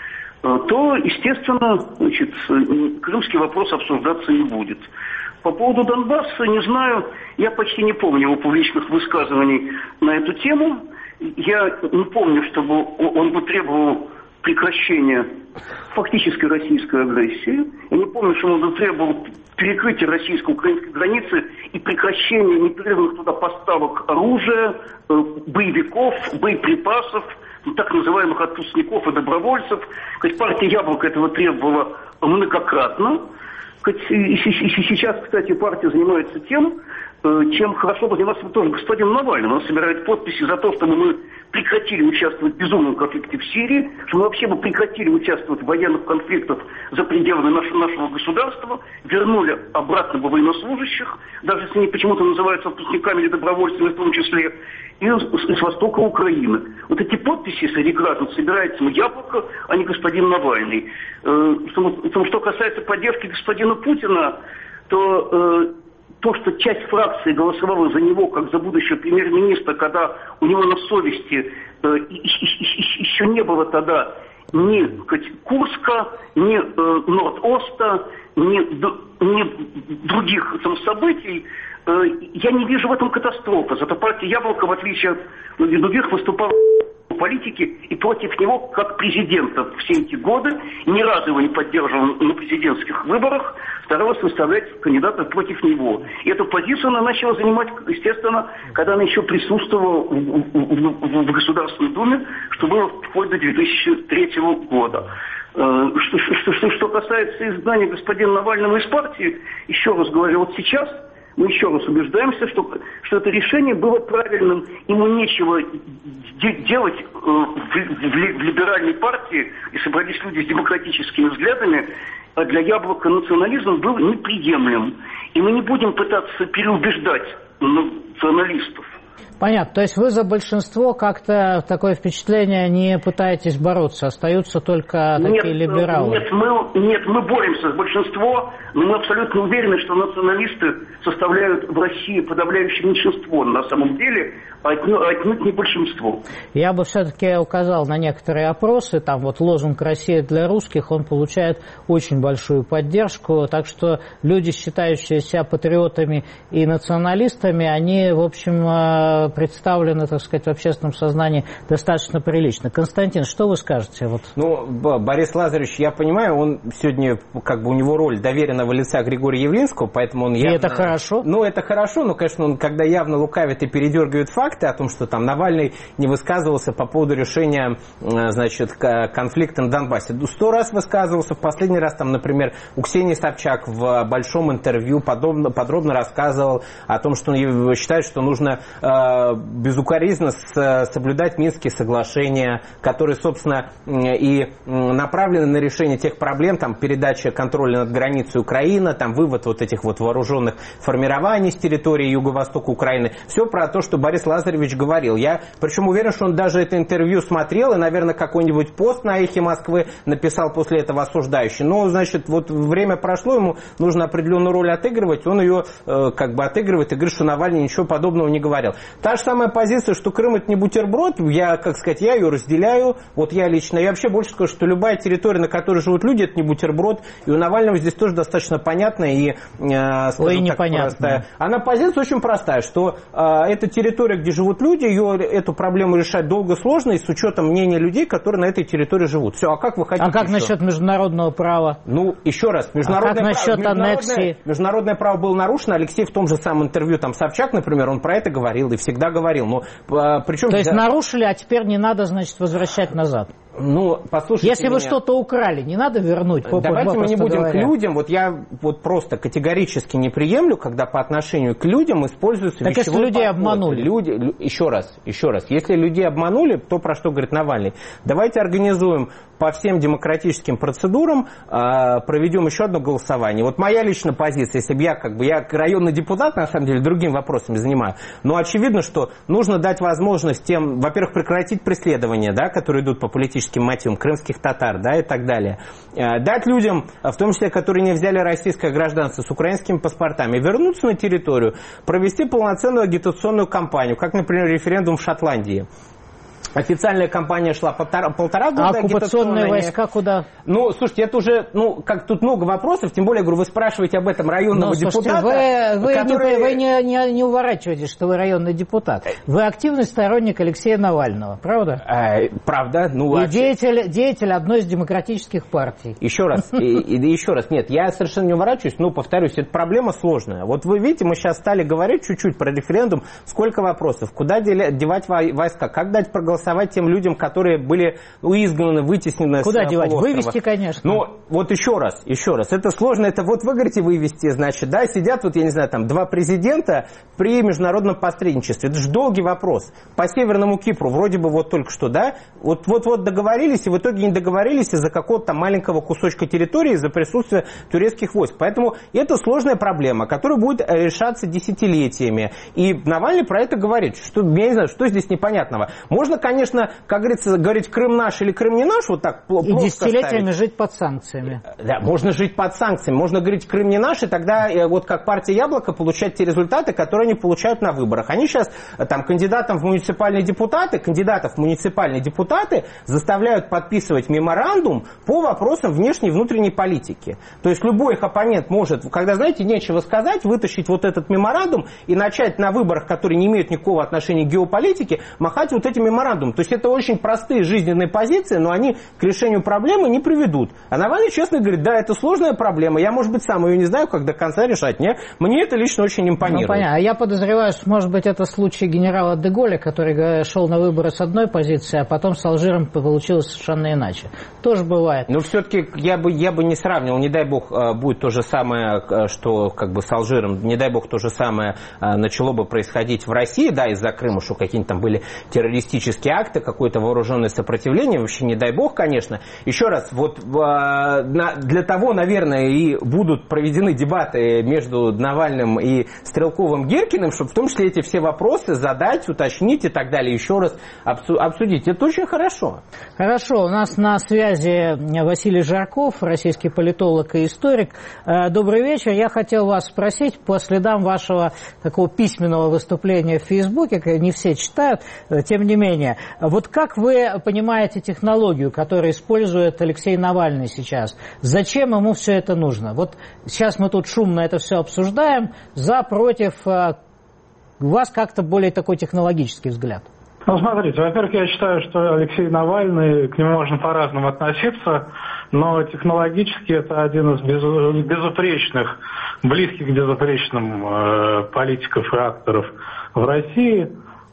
Speaker 7: то, естественно, значит, крымский вопрос обсуждаться не будет. По поводу Донбасса, не знаю, я почти не помню его публичных высказываний на эту тему. Я не помню, чтобы он бы требовал прекращения фактически российской агрессии. Я не помню, что он бы требовал перекрытия российско-украинской границы и прекращения непрерывных туда поставок оружия, боевиков, боеприпасов, так называемых отпускников и добровольцев. Партия «Яблоко» этого требовала многократно. И сейчас, кстати, партия занимается тем, чем хорошо бы заниматься тоже господин Навальный. Он собирает подписи за то, чтобы мы прекратили участвовать в безумном конфликте в Сирии, что мы вообще бы прекратили участвовать в военных конфликтах за пределами нашего, нашего государства, вернули обратно бы военнослужащих, даже если они почему-то называются отпускниками или добровольцами в том числе, и с, с востока Украины. Вот эти подписи среди граждан собирается «Яблоко», а не господин Навальный. Э, что, что касается поддержки господина Путина, то... Э, То, что часть фракции голосовала за него, как за будущего премьер-министра, когда у него на совести э, еще не было тогда ни Курска, ни э, Норд-Оста, ни, ни других там событий, э, я не вижу в этом катастрофы. Зато партия «Яблоко», в отличие от других, выступала в политике и против него как президента все эти годы, ни разу его не поддерживал на президентских выборах, старалась выставлять кандидатов против него. И эту позицию она начала занимать, естественно, когда она еще присутствовала в, в, в, в Государственной Думе, что было вплоть до две тысячи третьего года. Что, что, что, что касается изгнания господина Навального из партии, еще раз говорю, вот сейчас мы еще раз убеждаемся, что, что это решение было правильным. Ему нечего де- делать э, в, в, в либеральной партии, и собрались люди с демократическими взглядами, а для «Яблока» национализм был неприемлем. И мы не будем пытаться переубеждать националистов.
Speaker 3: Понятно. То есть вы за большинство как-то такое впечатление не пытаетесь бороться, остаются только
Speaker 7: нет,
Speaker 3: такие либералы?
Speaker 7: Нет мы, нет, мы боремся с большинством, но мы абсолютно уверены, что националисты составляют в России подавляющее меньшинство на самом деле, а отнюдь не большинство.
Speaker 3: Я бы все-таки указал на некоторые опросы. Там вот лозунг «Россия для русских», он получает очень большую поддержку, так что люди, считающие себя патриотами и националистами, они, в общем, представлены, так сказать, в общественном сознании достаточно прилично. Константин, что вы скажете? Вот.
Speaker 5: Ну, Борис Лазаревич, я понимаю, он сегодня, как бы у него роль доверенного лица Григория Явлинского, поэтому он явно...
Speaker 3: И это хорошо?
Speaker 5: Ну, это хорошо, но, конечно, он когда явно лукавит и передергивает факты о том, что там Навальный не высказывался по поводу решения, значит, конфликта на Донбассе. Сто раз высказывался, в последний раз, там, например, у Ксении Собчак в большом интервью подробно, подробно рассказывал о том, что он считает, что нужно... безукоризненно соблюдать Минские соглашения, которые, собственно, и направлены на решение тех проблем, там, передача контроля над границей Украины, там, вывод вот этих вот вооруженных формирований с территории юго-востока Украины. Все про то, что Борис Лазаревич говорил. Я, причем, уверен, что он даже это интервью смотрел и, наверное, какой-нибудь пост на «Эхе Москвы» написал после этого осуждающий. Но, значит, вот время прошло, ему нужно определенную роль отыгрывать, он ее э, как бы отыгрывает и говорит, что Навальный ничего подобного не говорил. Та же самая позиция, что Крым это не бутерброд, я, как сказать, я ее разделяю, вот я лично, я вообще больше скажу, что любая территория, на которой живут люди, это не бутерброд, и у Навального здесь тоже достаточно понятная и, э, скажем так, простая. Она позиция очень простая, что э, эта территория, где живут люди, ее, эту проблему решать долго, сложно, и с учетом мнения людей, которые на этой территории живут. Все, а как вы хотите?
Speaker 3: А как
Speaker 5: еще?
Speaker 3: Насчет международного права?
Speaker 5: Ну, еще раз, международное,
Speaker 3: а как насчет
Speaker 5: право, международное,
Speaker 3: аннексии?
Speaker 5: Международное право было нарушено. Алексей в том же самом интервью, там, Собчак, например, он про это говорил и всегда говорил. Но, а, причем,
Speaker 3: То есть
Speaker 5: да,
Speaker 3: нарушили, а теперь не надо, значит, возвращать назад?
Speaker 5: Ну, послушайте
Speaker 3: Если
Speaker 5: меня.
Speaker 3: вы что-то украли, не надо вернуть?
Speaker 5: Давайте мы не будем
Speaker 3: говоря.
Speaker 5: к людям. Вот я вот просто категорически не приемлю, когда по отношению к людям используется
Speaker 3: так
Speaker 5: вещевой
Speaker 3: если людей
Speaker 5: подход.
Speaker 3: обманули?
Speaker 5: Люди, еще раз, еще раз. Если людей обманули, то про что говорит Навальный? Давайте организуем по всем демократическим процедурам, э, проведем еще одно голосование. Вот моя личная позиция, если бы я, как бы, я районный депутат, на самом деле, другими вопросами занимаюсь, но очевидно, что нужно дать возможность тем, во-первых, прекратить преследования, да, которые идут по политическим мотивам, крымских татар, да, и так далее. Э, дать людям, в том числе, которые не взяли российское гражданство с украинскими паспортами, вернуться на территорию, провести полноценную агитационную кампанию, как, например, референдум в Шотландии. Официальная кампания шла полтора, полтора года.
Speaker 3: А оккупационные войска куда?
Speaker 5: Ну, слушайте, это уже, ну, как тут много вопросов, тем более, говорю, вы спрашиваете об этом районного
Speaker 3: ну, слушайте,
Speaker 5: депутата.
Speaker 3: Вы, вы,
Speaker 5: который...
Speaker 3: не, вы не, не, не уворачиваетесь, что вы районный депутат. Вы активный сторонник Алексея Навального, правда?
Speaker 5: А, правда. Ну,
Speaker 3: и
Speaker 5: а...
Speaker 3: деятель, деятель одной из демократических партий.
Speaker 5: Еще раз, и, и, еще раз, нет, я совершенно не уворачиваюсь, но, повторюсь, эта проблема сложная. Вот вы видите, мы сейчас стали говорить чуть-чуть про референдум, сколько вопросов, куда девать войска, как дать проголосовать тем людям, которые были изгнаны, вытеснены.
Speaker 3: Куда
Speaker 5: с
Speaker 3: девать?
Speaker 5: полуострова.
Speaker 3: Вывести, конечно.
Speaker 5: Ну, вот еще раз, еще раз. Это сложно, это вот вы говорите вывести, значит, да, сидят вот, я не знаю, там, два президента при международном посредничестве. Это же долгий вопрос. По Северному Кипру вроде бы вот только что, да, вот-вот договорились, и в итоге не договорились из-за какого-то там маленького кусочка территории, из-за присутствия турецких войск. Поэтому это сложная проблема, которая будет решаться десятилетиями. И Навальный про это говорит. Что, я не знаю, что здесь непонятного. Можно, конечно, как говорится, говорить Крым наш или Крым не наш, вот так плохо.
Speaker 3: И десятилетиями
Speaker 5: ставить.
Speaker 3: Жить под санкциями.
Speaker 5: Да, можно жить под санкциями. Можно говорить Крым не наш, и тогда вот как партия Яблоко получать те результаты, которые они получают на выборах. Они сейчас там кандидатам в муниципальные депутаты, кандидатов в муниципальные депутаты заставляют подписывать меморандум по вопросам внешней и внутренней политики. То есть любой их оппонент может, когда, знаете, нечего сказать, вытащить вот этот меморандум и начать на выборах, которые не имеют никакого отношения к геополитике, махать вот этим меморандумом. То есть это очень простые жизненные позиции, но они к решению проблемы не приведут. А Навальный честно говорит, да, это сложная проблема, я, может быть, сам ее не знаю, как до конца решать. Не? Мне это лично очень импонирует.
Speaker 3: Ну, понятно. А я подозреваю, что, может быть, это случай генерала де Голля, который шел на выборы с одной позиции, а потом с Алжиром получилось совершенно иначе. Тоже бывает.
Speaker 5: Но все-таки я бы, я бы не сравнивал, не дай бог будет то же самое, что как бы с Алжиром, не дай бог то же самое начало бы происходить в России, да, из-за Крыма, что какие-то там были террористические акты, какое-то вооруженное сопротивление, вообще не дай бог, конечно. Еще раз, вот для того, наверное, и будут проведены дебаты между Навальным и Стрелковым-Гиркиным, чтобы в том числе эти все вопросы задать, уточнить и так далее, еще раз обсудить. Это очень хорошо.
Speaker 3: Хорошо. У нас на связи Василий Жарков, российский политолог и историк. Добрый вечер. Я хотел вас спросить, по следам вашего такого письменного выступления в Фейсбуке, не все читают, тем не менее, вот как вы понимаете технологию, которую использует Алексей Навальный сейчас? Зачем ему все это нужно? Вот сейчас мы тут шумно это все обсуждаем. За, против. У вас как-то более такой технологический взгляд.
Speaker 8: Ну, смотрите, во-первых, я считаю, что Алексей Навальный, к нему можно по-разному относиться, но технологически это один из безупречных, близких к безупречным э, политиков и акторов в России.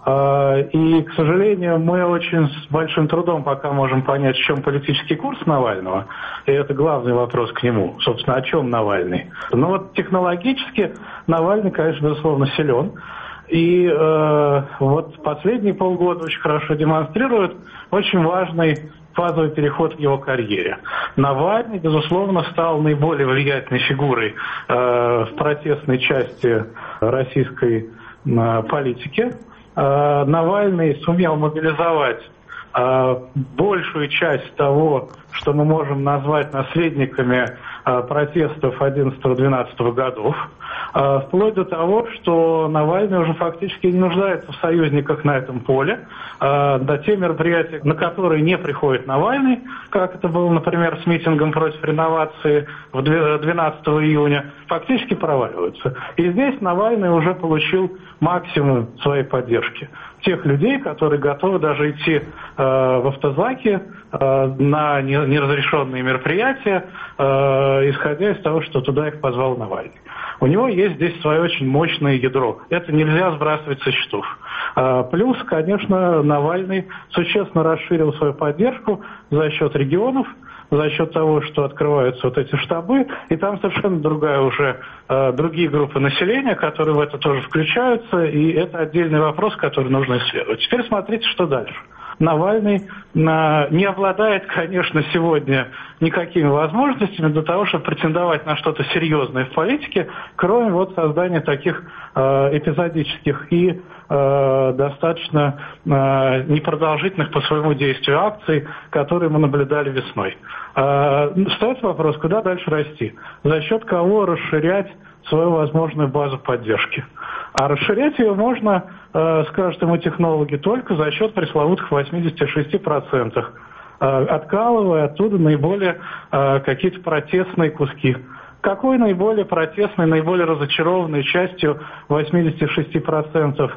Speaker 8: И, к сожалению, мы очень с большим трудом пока можем понять, в чем политический курс Навального. И это главный вопрос к нему. Собственно, о чем Навальный. Но вот технологически Навальный, конечно, безусловно, силен. И э, вот последние полгода очень хорошо демонстрируют очень важный фазовый переход в его карьере. Навальный, безусловно, стал наиболее влиятельной фигурой э, в протестной части российской э, политики. Э, Навальный сумел мобилизовать э, большую часть того, что мы можем назвать наследниками э, протестов одиннадцатого-двенадцатого годов, э, вплоть до того, что Навальный уже фактически не нуждается в союзниках на этом поле. Э, да, те мероприятия, на которые не приходит Навальный, как это было, например, с митингом против реновации двенадцатого июня, фактически проваливаются. И здесь Навальный уже получил максимум своей поддержки. Тех людей, которые готовы даже идти э, в автозаки э, на неразрешенные мероприятия, э, исходя из того, что туда их позвал Навальный. У него есть здесь свое очень мощное ядро. Это нельзя сбрасывать со счетов. Э, плюс, конечно, Навальный существенно расширил свою поддержку за счет регионов, за счет того, что открываются вот эти штабы, и там совершенно другая уже, э, другие группы населения, которые в это тоже включаются, и это отдельный вопрос, который нужно исследовать. Теперь смотрите, что дальше. Навальный на, не обладает, конечно, сегодня никакими возможностями для того, чтобы претендовать на что-то серьезное в политике, кроме вот создания таких э, эпизодических и э, достаточно э, непродолжительных по своему действию акций, которые мы наблюдали весной. Э, стоит вопрос, куда дальше расти? За счет кого расширять свою возможную базу поддержки? А расширять ее можно, э, скажут ему технологи, только за счет пресловутых восемьдесят шесть процентов, э, откалывая оттуда наиболее э, какие-то протестные куски. Какой наиболее протестной, наиболее разочарованной частью восемьдесят шесть процентов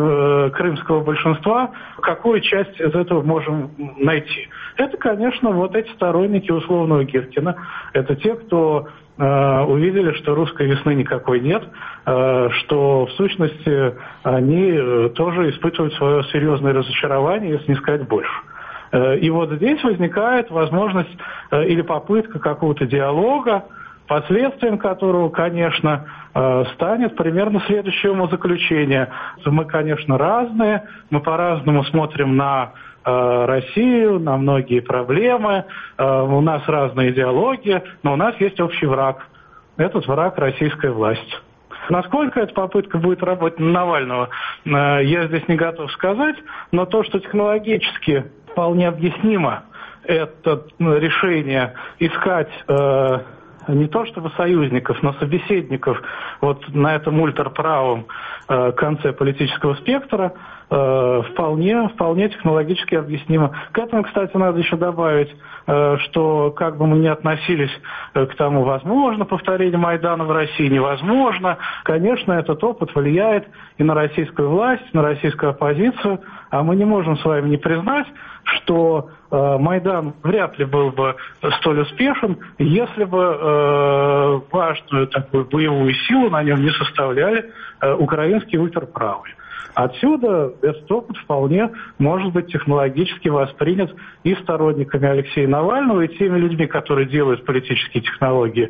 Speaker 8: э, крымского большинства, какую часть из этого можем найти? Это, конечно, вот эти сторонники условного Гиркина. Это те, кто э, увидели, что русской весны никакой нет, э, что в сущности они э, тоже испытывают свое серьезное разочарование, если не сказать больше. Э, и вот здесь возникает возможность э, или попытка какого-то диалога, последствием которого, конечно, станет примерно следующее умозаключение. Мы, конечно, разные, мы по-разному смотрим на Россию, на многие проблемы, у нас разные идеологии, но у нас есть общий враг. Этот враг – российская власть. Насколько эта попытка будет работать на Навального, я здесь не готов сказать, но то, что технологически вполне объяснимо это решение искать не то чтобы союзников, но собеседников вот на этом ультраправом э, конце политического спектра, э, вполне, вполне технологически объяснимо. К этому, кстати, надо еще добавить, э, что как бы мы ни относились э, к тому, возможно повторение Майдана в России, невозможно, конечно, этот опыт влияет и на российскую власть, и на российскую оппозицию, а мы не можем с вами не признать, что э, Майдан вряд ли был бы столь успешен, если бы э, важную такую боевую силу на нем не составляли э, украинские ультраправые. Отсюда этот опыт вполне может быть технологически воспринят и сторонниками Алексея Навального, и теми людьми, которые делают политические технологии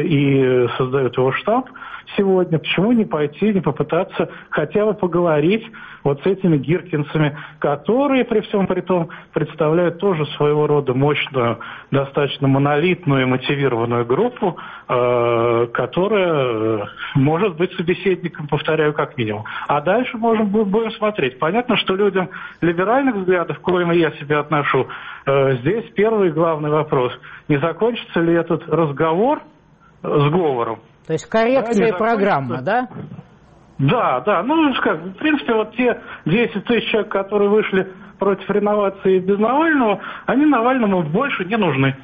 Speaker 8: и создают его штаб сегодня. Почему не пойти, не попытаться хотя бы поговорить вот с этими гиркинцами, которые при всем при том представляют тоже своего рода мощную, достаточно монолитную и мотивированную группу, э, которая может быть собеседником, повторяю, как минимум. А дальше можем будем смотреть. Понятно, что людям либеральных взглядов, к коим я себя отношу, э, здесь первый и главный вопрос. Не закончится ли этот разговор сговором?
Speaker 3: То есть коррекция да, программы, да?
Speaker 8: Да, да. Ну, как, в принципе, вот те десять тысяч человек, которые вышли против реновации без Навального, они Навальному больше не нужны.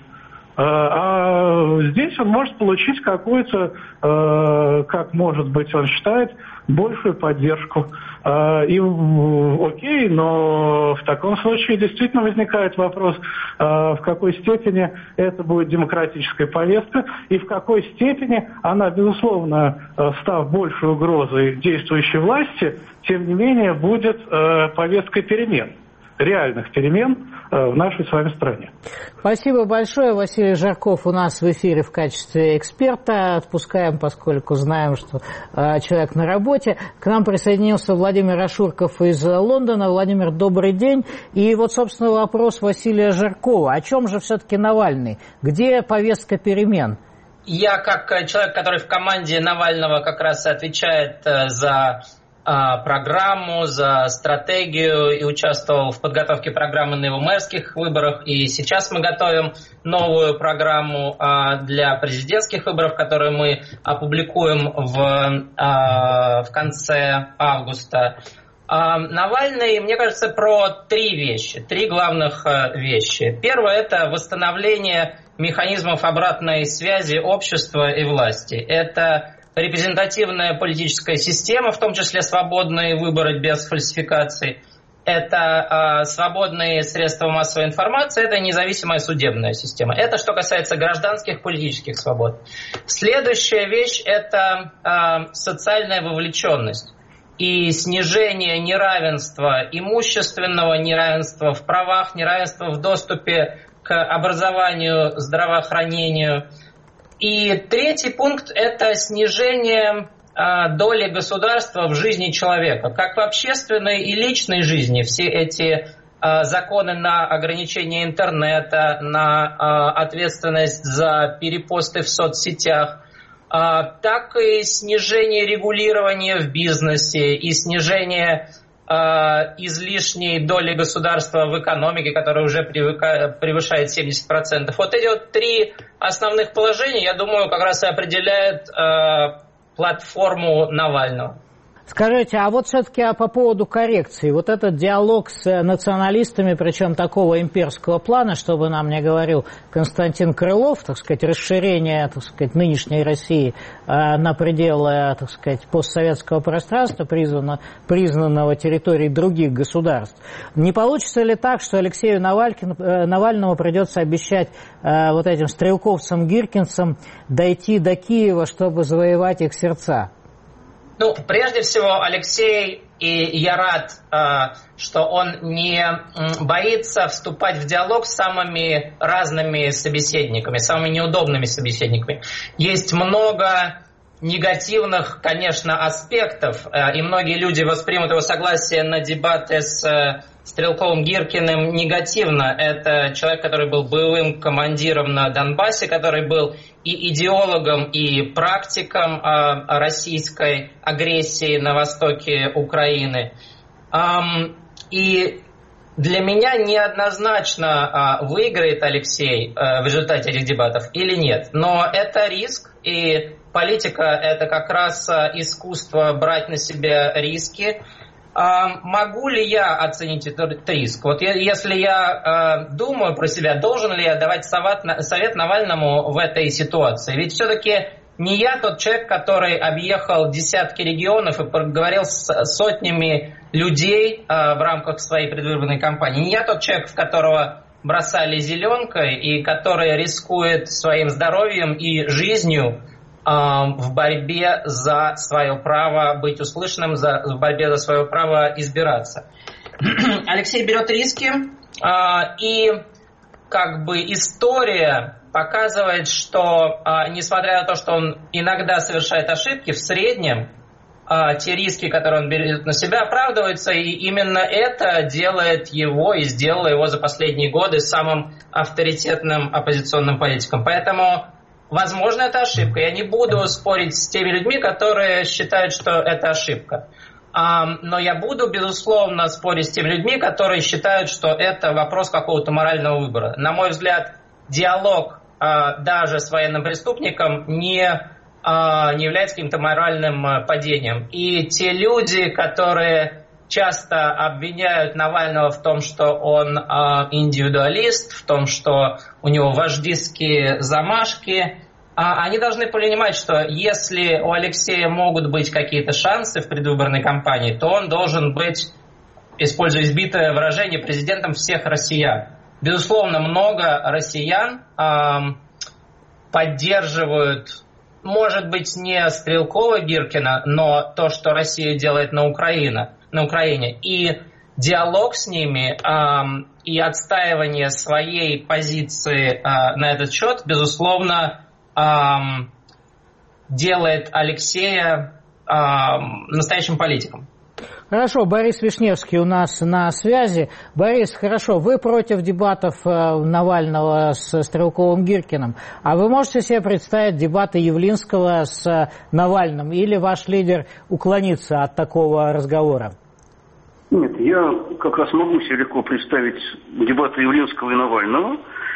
Speaker 8: А здесь он может получить какую-то, как может быть, он считает, большую поддержку. И окей, но в таком случае действительно возникает вопрос, в какой степени это будет демократическая повестка и в какой степени она, безусловно, став большей угрозой действующей власти, тем не менее будет повесткой перемен. реальных перемен в нашей с вами стране.
Speaker 3: Спасибо большое. Василий Жарков у нас в эфире в качестве эксперта. Отпускаем, поскольку знаем, что э, человек на работе. К нам присоединился Владимир Ашурков из Лондона. Владимир, добрый день. И вот, собственно, вопрос Василия Жаркова. О чем же все-таки Навальный? Где повестка перемен?
Speaker 9: Я, как человек, который в команде Навального как раз отвечает за программу, за стратегию и участвовал в подготовке программы на его мэрских выборах. И сейчас мы готовим новую программу для президентских выборов, которую мы опубликуем в, в конце августа. Навальный, мне кажется, про три вещи, три главных вещи. Первое – это восстановление механизмов обратной связи общества и власти. Это репрезентативная политическая система, в том числе свободные выборы без фальсификаций. Это э, свободные средства массовой информации, это независимая судебная система. Это что касается гражданских политических свобод. Следующая вещь – это э, социальная вовлеченность и снижение неравенства, имущественного неравенства в правах, неравенства в доступе к образованию, здравоохранению. И третий пункт – это снижение а, доли государства в жизни человека, как в общественной и личной жизни. Все эти а, законы на ограничение интернета, на а, ответственность за перепосты в соцсетях, а, так и снижение регулирования в бизнесе и снижение излишней доли государства в экономике, которая уже превышает семьдесят процентов. Вот эти вот три основных положения, я думаю, как раз и определяют э, платформу Навального.
Speaker 3: Скажите, а вот все-таки по поводу коррекции. Вот этот диалог с националистами, причем такого имперского плана, чтобы нам не говорил Константин Крылов, так сказать, расширение, так сказать, нынешней России э, на пределы, так сказать, постсоветского пространства, признано, признанного территорией других государств. Не получится ли так, что Алексею Навалькин, э, Навальному придется обещать э, вот этим стрелковцам-гиркинцам дойти до Киева, чтобы завоевать их сердца?
Speaker 9: Ну, прежде всего, Алексей, и я рад, что он не боится вступать в диалог с самыми разными собеседниками, самыми неудобными собеседниками. Есть много негативных, конечно, аспектов, и многие люди воспримут его согласие на дебаты с Стрелковым Гиркиным негативно. Это человек, который был боевым командиром на Донбассе, который был и идеологом, и практиком российской агрессии на востоке Украины. И для меня неоднозначно, выиграет Алексей в результате этих дебатов или нет. Но это риск, и политика – это как раз искусство брать на себя риски. Могу ли я оценить этот риск? Вот если я думаю про себя, должен ли я давать совет Навальному в этой ситуации? Ведь все-таки не я тот человек, который объехал десятки регионов и поговорил с сотнями людей в рамках своей предвыборной кампании. Не я тот человек, в которого бросали зеленкой и который рискует своим здоровьем и жизнью в борьбе за свое право быть услышанным, за, в борьбе за свое право избираться. Алексей берет риски, и как бы история показывает, что несмотря на то, что он иногда совершает ошибки, в среднем те риски, которые он берет на себя, оправдываются, и именно это делает его и сделало его за последние годы самым авторитетным оппозиционным политиком. Поэтому возможно, это ошибка. Я не буду спорить с теми людьми, которые считают, что это ошибка. Но я буду, безусловно, спорить с теми людьми, которые считают, что это вопрос какого-то морального выбора. На мой взгляд, диалог даже с военным преступником не, не является каким-то моральным падением. И те люди, которые часто обвиняют Навального в том, что он э, индивидуалист, в том, что у него вождистские замашки, э, они должны понимать, что если у Алексея могут быть какие-то шансы в предвыборной кампании, то он должен быть, используя избитое выражение, президентом всех россиян. Безусловно, много россиян э, поддерживают, может быть, не Стрелкова-Гиркина, но то, что Россия делает на Украине. на Украине. И диалог с ними э, и отстаивание своей позиции э, на этот счет, безусловно, э, делает Алексея э, настоящим политиком.
Speaker 3: Хорошо, Борис Вишневский у нас на связи. Борис, хорошо, вы против дебатов Навального с Стрелковым-Гиркиным, а вы можете себе представить дебаты Явлинского с Навальным, или ваш лидер уклонится от такого разговора?
Speaker 7: Нет, я как раз могу себе легко представить дебаты Явлинского и Навального.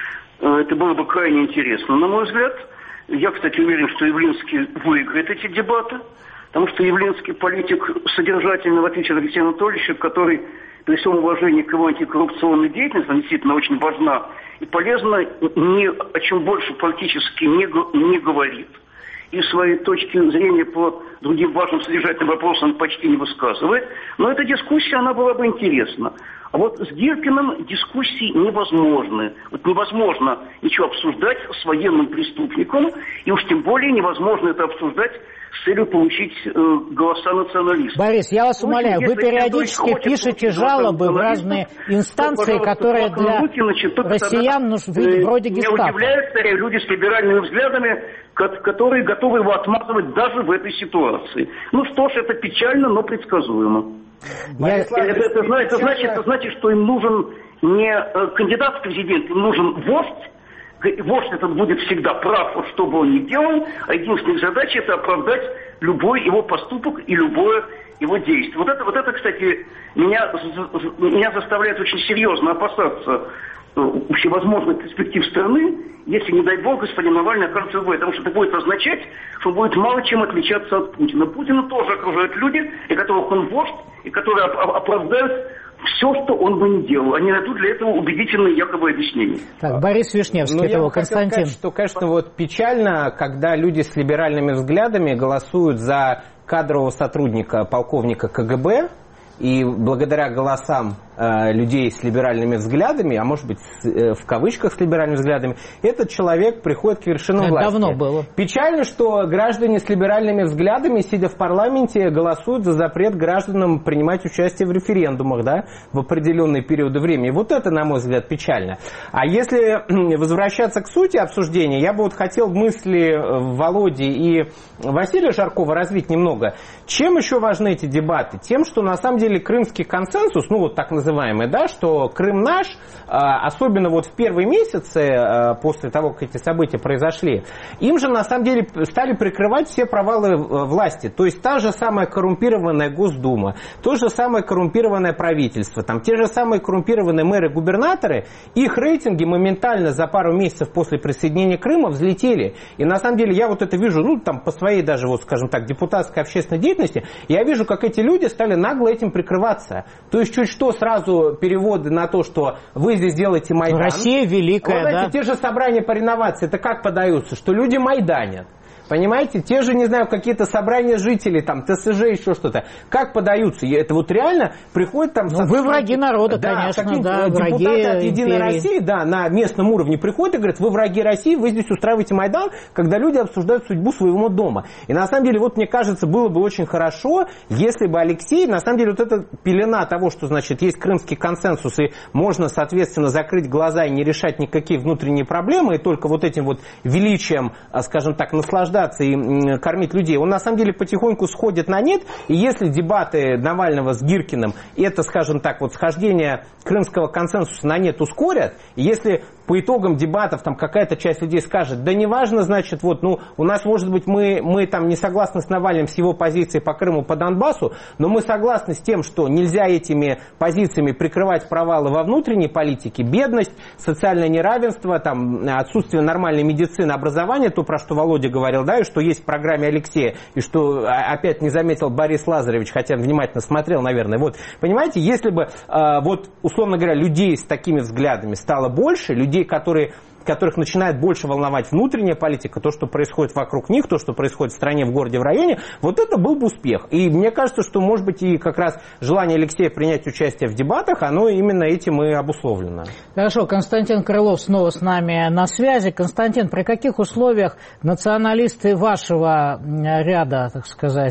Speaker 7: Это было бы крайне интересно, на мой взгляд. Я, кстати, уверен, что Явлинский выиграет эти дебаты. Потому что Явлинский политик содержательный, в отличие от Алексея Анатольевича, который, при всем уважении к его антикоррупционной деятельности, она действительно очень важна и полезна, ни о чем больше практически не, не говорит. И свои точки зрения по другим важным содержательным вопросам почти не высказывает. Но эта дискуссия, она была бы интересна. А вот с Гиркиным дискуссии невозможны. Вот невозможно ничего обсуждать с военным преступником, и уж тем более невозможно это обсуждать с целью получить э, голоса националистов.
Speaker 3: Борис, я вас умоляю, вы периодически пишете жалобы в разные инстанции, то, которые для значит, россиян нужны э, вроде гестапо.
Speaker 7: Меня удивляют люди с либеральными взглядами, которые готовы его отмазывать даже в этой ситуации. Ну что ж, это печально, но предсказуемо. Я... Это, это, это, значит, это, значит, это значит, что им нужен не кандидат в президент, им нужен вождь. Вождь этот будет всегда прав, вот что бы он ни делал, а единственная задача это оправдать любой его поступок и любое его действие. Вот это, вот это, кстати, меня, меня заставляет очень серьезно опасаться всевозможных перспектив страны, если, не дай бог, господин Навальный окажется в этом. Потому что это будет означать, что он будет мало чем отличаться от Путина. Путина тоже окружают люди, и которых он вождь, и которые оправдают все, что он бы не делал. Они найдут для этого убедительные якобы объяснения.
Speaker 3: Так, Борис Вишневский,
Speaker 5: ну,
Speaker 3: этого, Константин.
Speaker 5: Сказать, что, конечно, вот печально, когда люди с либеральными взглядами голосуют за кадрового сотрудника полковника ка гэ бэ, и благодаря голосам э, людей с либеральными взглядами, а может быть с, э, в кавычках с либеральными взглядами, этот человек приходит к вершинам
Speaker 3: Это
Speaker 5: власти.
Speaker 3: Давно было.
Speaker 5: Печально, что граждане с либеральными взглядами, сидя в парламенте, голосуют за запрет гражданам принимать участие в референдумах, да, в определенные периоды времени. Вот это, на мой взгляд, печально. А если возвращаться к сути обсуждения, я бы вот хотел мысли Володи и Василия Жаркова развить немного. Чем еще важны эти дебаты? Тем, что на самом деле крымский консенсус, ну вот так называемый, да, что Крым наш, особенно вот в первые месяцы после того, как эти события произошли, им же на самом деле стали прикрывать все провалы власти. То есть та же самая коррумпированная Госдума, то же самое коррумпированное правительство, там те же самые коррумпированные мэры-губернаторы, их рейтинги моментально за пару месяцев после присоединения Крыма взлетели. И на самом деле я вот это вижу, ну там по своей даже вот, скажем так, депутатской общественной деятельности, я вижу, как эти люди стали нагло этим прикрываться. То есть чуть что сразу переводы на то, что вы здесь делаете Майдан.
Speaker 3: Россия великая,
Speaker 5: вот, знаете,
Speaker 3: да?
Speaker 5: те же собрания по реновации, это как подаются? Что люди майданят. Понимаете, те же, не знаю, какие-то собрания жителей, там, тэ эс жэ, еще что-то. Как подаются? Это вот реально приходит там...
Speaker 3: Ну, вы враги народа, да, конечно, да,
Speaker 5: депутаты
Speaker 3: враги
Speaker 5: от Единой
Speaker 3: империи.
Speaker 5: России, да, на местном уровне приходят и говорят, вы враги России, вы здесь устраиваете Майдан, когда люди обсуждают судьбу своего дома. И на самом деле, вот мне кажется, было бы очень хорошо, если бы Алексей, на самом деле, вот эта пелена того, что, значит, есть крымский консенсус, и можно, соответственно, закрыть глаза и не решать никакие внутренние проблемы, и только вот этим вот величием, скажем так, наслаждаться и кормить людей, он на самом деле потихоньку сходит на нет, и если дебаты Навального с Гиркиным это, скажем так, вот схождение крымского консенсуса на нет ускорят, и если по итогам дебатов там какая-то часть людей скажет, да неважно, значит, вот, ну, у нас, может быть, мы, мы там не согласны с Навальным, с его позицией по Крыму, по Донбассу, но мы согласны с тем, что нельзя этими позициями прикрывать провалы во внутренней политике, бедность, социальное неравенство, там, отсутствие нормальной медицины, образования, то, про что Володя говорил, да, и что есть в программе Алексея, и что опять не заметил Борис Лазаревич, хотя внимательно смотрел, наверное. Вот, понимаете, если бы, э, вот, условно говоря, людей с такими взглядами стало больше, людей, которые, которых начинает больше волновать внутренняя политика, то, что происходит вокруг них, то, что происходит в стране, в городе, в районе, вот это был бы успех. И мне кажется, что, может быть, и как раз желание Алексея принять участие в дебатах, оно именно этим и обусловлено.
Speaker 3: Хорошо, Константин Крылов снова с нами на связи. Константин, при каких условиях националисты вашего ряда, так сказать,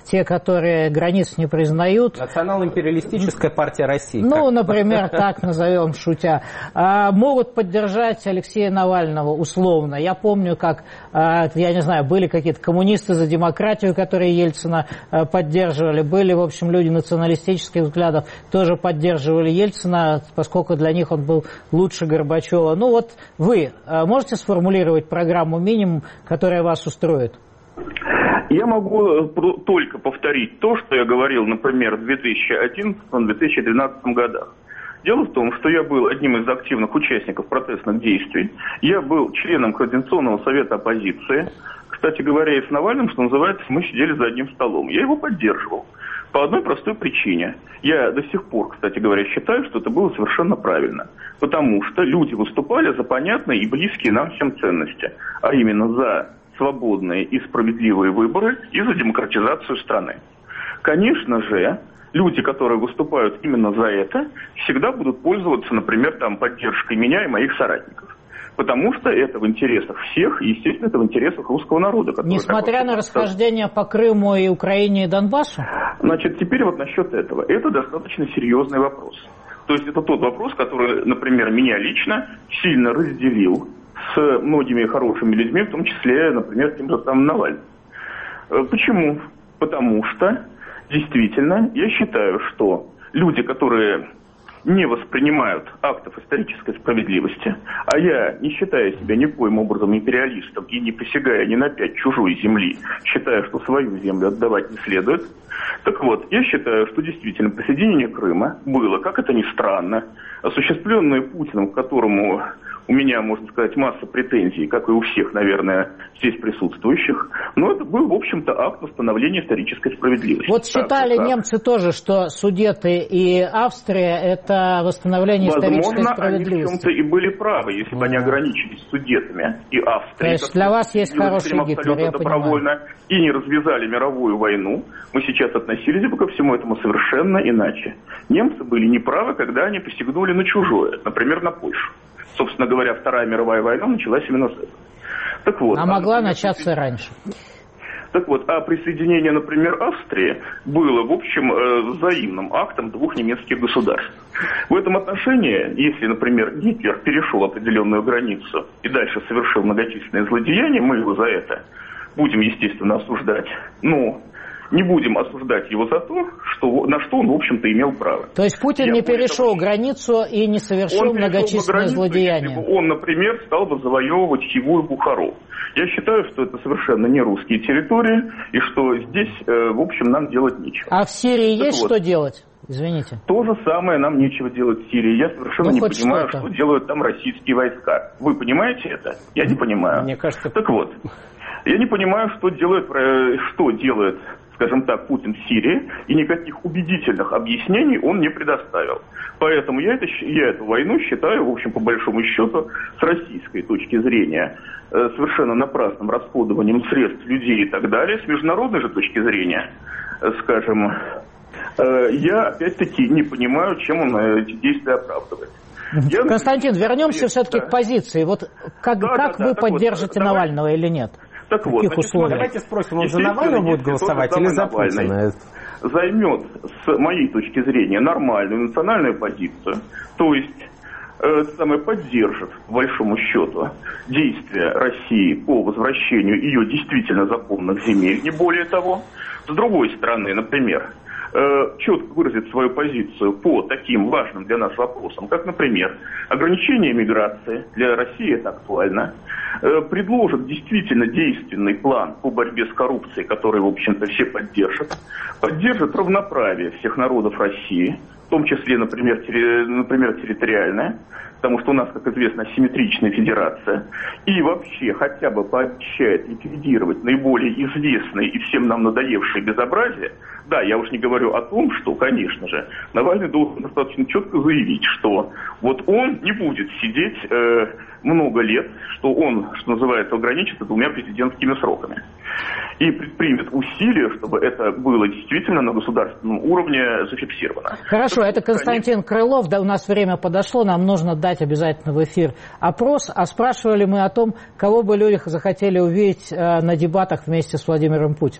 Speaker 3: те, которые границ не признают.
Speaker 5: Национал-империалистическая партия России.
Speaker 3: Ну, например, так назовем, шутя. Могут поддержать Алексея Навального условно. Я помню, как, я не знаю, были какие-то коммунисты за демократию, которые Ельцина поддерживали. Были, в общем, люди националистических взглядов, тоже поддерживали Ельцина, поскольку для них он был лучше Горбачева. Ну вот вы можете сформулировать программу минимум, которая вас устроит?
Speaker 6: Я могу только повторить то, что я говорил, например, в две тысячи одиннадцатом — две тысячи двенадцатом годах. Дело в том, что я был одним из активных участников протестных действий. Я был членом Координационного совета оппозиции. Кстати говоря, и с Навальным, что называется, мы сидели за одним столом. Я его поддерживал. По одной простой причине. Я до сих пор, кстати говоря, считаю, что это было совершенно правильно. Потому что люди выступали за понятные и близкие нам всем ценности. А именно за свободные и справедливые выборы и за демократизацию страны. Конечно же, люди, которые выступают именно за это, всегда будут пользоваться, например, там, поддержкой меня и моих соратников. Потому что это в интересах всех, и, естественно, это в интересах русского народа.
Speaker 3: Несмотря на расхождение по Крыму и Украине и Донбассу?
Speaker 6: Значит, теперь вот насчет этого. Это достаточно серьезный вопрос. То есть это тот вопрос, который, например, меня лично сильно разделил с многими хорошими людьми, в том числе, например, тем же самым Навальным. Почему? Потому что, действительно, я считаю, что люди, которые не воспринимают актов исторической справедливости, а я, не считая себя никоим образом империалистом и не посягая ни на пять чужой земли, считаю, что свою землю отдавать не следует. Так вот, я считаю, что действительно присоединение Крыма было, как это ни странно, осуществленное Путиным, к которому у меня, можно сказать, масса претензий, как и у всех, наверное, здесь присутствующих. Но это был, в общем-то, акт восстановления исторической справедливости.
Speaker 3: Вот считали так, немцы тоже, что Судеты и Австрия – это восстановление
Speaker 6: Возможно,
Speaker 3: исторической справедливости.
Speaker 6: Возможно, они в чем-то и были правы, если бы они ограничились Судетами и Австрией.
Speaker 3: То есть для вас есть хороший Гитлер, я
Speaker 6: понимаю. И не развязали мировую войну, мы сейчас относились бы ко всему этому совершенно иначе. Немцы были неправы, когда они посягнули на чужое, например, на Польшу. Собственно говоря, Вторая мировая война началась именно с этого. Так вот,
Speaker 3: а могла а, начаться раньше.
Speaker 6: Так вот, а присоединение, например, Австрии было, в общем, э, взаимным актом двух немецких государств. В этом отношении, если, например, Гитлер перешел определенную границу и дальше совершил многочисленные злодеяния, мы его за это будем, естественно, осуждать. Но не будем осуждать его за то, что, на что он, в общем-то, имел право.
Speaker 3: То есть Путин Я не перешел того, границу и не совершил многочисленные злодеяния?
Speaker 6: Если бы он, например, стал бы завоевывать Хиву и Бухару. Я считаю, что это совершенно не русские территории, и что здесь, э, в общем, нам делать нечего.
Speaker 3: А в Сирии так есть вот, что делать? Извините.
Speaker 6: То же самое нам нечего делать в Сирии. Я совершенно ну, не понимаю, что, что делают там российские войска. Вы понимаете это? Я не понимаю.
Speaker 5: Мне кажется...
Speaker 6: Так вот, я не понимаю, что делает, что делает, скажем так, Путин в Сирии, и никаких убедительных объяснений он не предоставил. Поэтому я, это, я эту войну считаю, в общем, по большому счету, с российской точки зрения, совершенно напрасным расходованием средств, людей и так далее. С международной же точки зрения, скажем, я опять-таки не понимаю, чем он эти действия оправдывает.
Speaker 3: Я... Константин, вернемся я... все-таки да. к позиции. Вот как, да, как да, вы да, поддержите вот, Навального давай... или нет?
Speaker 6: Так вот, значит,
Speaker 5: давайте спросим, он за Навального будет голосовать или за Путина?
Speaker 6: Займет, с моей точки зрения, нормальную национальную позицию, то есть э, самое поддержит, по большому счету, действия России по возвращению ее действительно законных земель, не более того. С другой стороны, например, четко выразит свою позицию по таким важным для нас вопросам, как, например, ограничение миграции, для России это актуально, предложит действительно действенный план по борьбе с коррупцией, который, в общем-то, все поддержат, поддержит равноправие всех народов России, в том числе, например, терри... например территориальное, потому что у нас, как известно, асимметричная федерация, и вообще хотя бы пообещает ликвидировать наиболее известные и всем нам надоевшие безобразия. Да, я уж не говорю о том, что, конечно же, Навальный должен достаточно четко заявить, что вот он не будет сидеть э, много лет, что он, что называется, ограничится двумя президентскими сроками. И предпримет усилия, чтобы это было действительно на государственном уровне зафиксировано.
Speaker 3: Хорошо, это Константин Крылов. Да, у нас время подошло, нам нужно дать обязательно в эфир опрос. А спрашивали мы о том, кого бы люди захотели увидеть э, на дебатах вместе с Владимиром Путиным.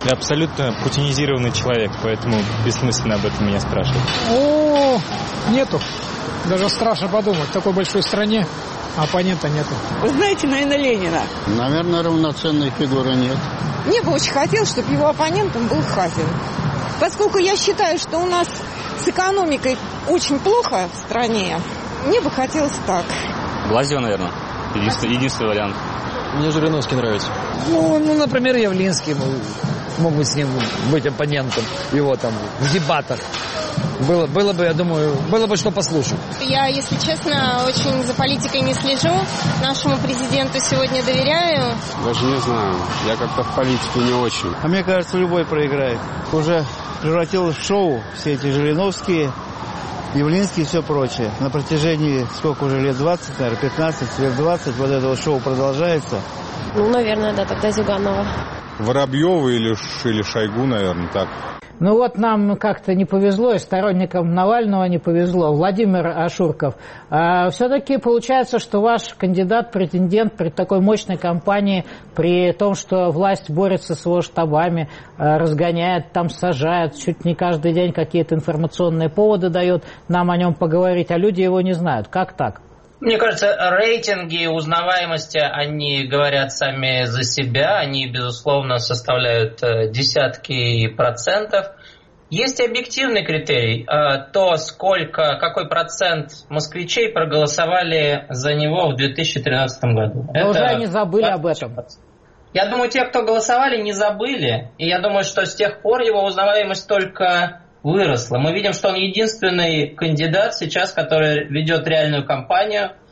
Speaker 10: Я абсолютно путинизированный человек, поэтому бессмысленно об этом меня спрашивать.
Speaker 11: О, нету. Даже страшно подумать. В такой большой стране оппонента нету.
Speaker 12: Вы знаете, наверное, Ленина.
Speaker 13: Наверное, равноценной фигуры нет.
Speaker 12: Мне бы очень хотелось, чтобы его оппонентом был Хазин. Поскольку я считаю, что у нас с экономикой очень плохо в стране, мне бы хотелось так.
Speaker 14: Глазьева, наверное. Единственный, единственный вариант.
Speaker 15: Мне Жириновский нравится.
Speaker 16: Ну, ну, например, Явлинский мог бы с ним быть оппонентом его там в дебатах. Было, было бы, я думаю, было бы что послушать.
Speaker 17: Я, если честно, очень за политикой не слежу. Нашему президенту сегодня доверяю.
Speaker 18: Даже не знаю. Я как-то в политике не очень.
Speaker 19: А мне кажется, любой проиграет. Уже превратилось в шоу все эти Жириновские, Явлинский и все прочее. На протяжении, сколько уже, лет двадцать, наверное, пятнадцать, лет двадцать, вот это вот шоу продолжается.
Speaker 17: Ну, наверное, да, тогда Зюганова.
Speaker 20: Воробьева или, или Шойгу, наверное, так.
Speaker 3: Ну вот нам как-то не повезло, и сторонникам Навального не повезло. Владимир Ашурков, а все-таки получается, что ваш кандидат, претендент при такой мощной кампании, при том, что власть борется с его штабами, разгоняет, там сажает, чуть не каждый день какие-то информационные поводы дает нам о нем поговорить, а люди его не знают. Как так?
Speaker 9: Мне кажется, рейтинги узнаваемости, они говорят сами за себя, они, безусловно, составляют десятки процентов. Есть объективный критерий, то, сколько, какой процент москвичей проголосовали за него в две тысячи тринадцатом году.
Speaker 3: Это уже они забыли об этом.
Speaker 9: Я думаю, те, кто голосовали, не забыли, и я думаю, что с тех пор его узнаваемость только выросла. Мы видим, что он единственный кандидат сейчас, который ведет реальную кампанию э,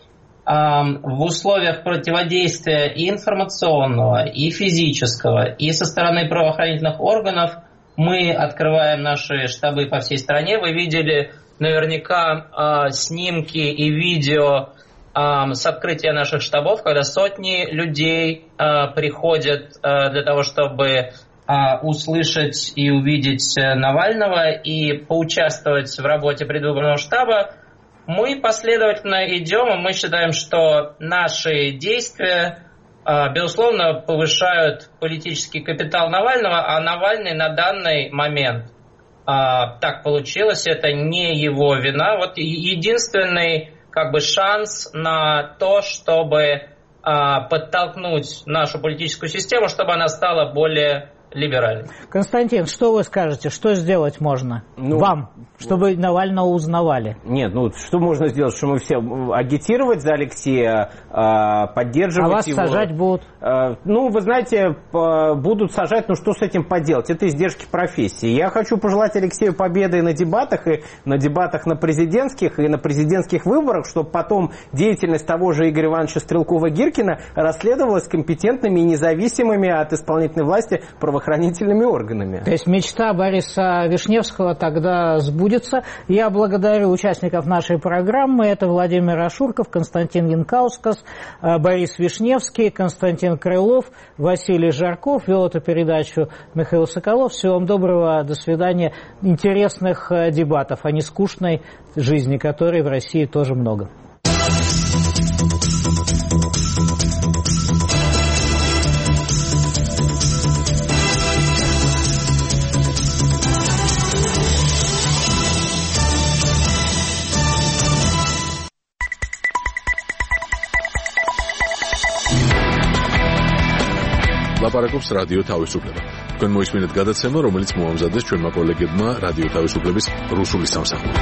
Speaker 9: в условиях противодействия и информационного, и физического, и со стороны правоохранительных органов. Мы открываем наши штабы по всей стране. Вы видели наверняка э, снимки и видео э, с открытия наших штабов, когда сотни людей э, приходят э, для того, чтобы услышать и увидеть Навального и поучаствовать в работе предвыборного штаба. Мы последовательно идем, и мы считаем, что наши действия, безусловно, повышают политический капитал Навального, а Навальный на данный момент так получилось, это не его вина. Вот единственный как бы шанс на то, чтобы подтолкнуть нашу политическую систему, чтобы она стала более либеральный.
Speaker 3: Константин, что вы скажете, что сделать можно ну, вам, чтобы ну, Навального узнавали?
Speaker 5: Нет, ну что можно сделать, что мы все агитировать за Алексея, поддерживать
Speaker 3: а вас
Speaker 5: его.
Speaker 3: Сажать будут?
Speaker 5: Ну, вы знаете, будут сажать, но что с этим поделать? Это издержки профессии. Я хочу пожелать Алексею победы и на дебатах, и на дебатах на президентских, и на президентских выборах, чтобы потом деятельность того же Игоря Ивановича Стрелкова-Гиркина расследовалась компетентными и независимыми от исполнительной власти правоохранительными правоохранительными органами.
Speaker 3: То есть мечта Бориса Вишневского тогда сбудется. Я благодарю участников нашей программы. Это Владимир Ашурков, Константин Янкаускас, Борис Вишневский, Константин Крылов, Василий Жарков. Вел эту передачу Михаил Соколов. Всего вам доброго, до свидания. Интересных дебатов, а не скучной жизни, которой в России тоже много.
Speaker 1: ლაპარაკობს რადიო თავისუფლება. თქვენ მოისმინეთ გადაცემა, რომელიც მოამზადეს ჩვენმა კოლეგებმა რადიო თავისუფლების რუსული სამსახური.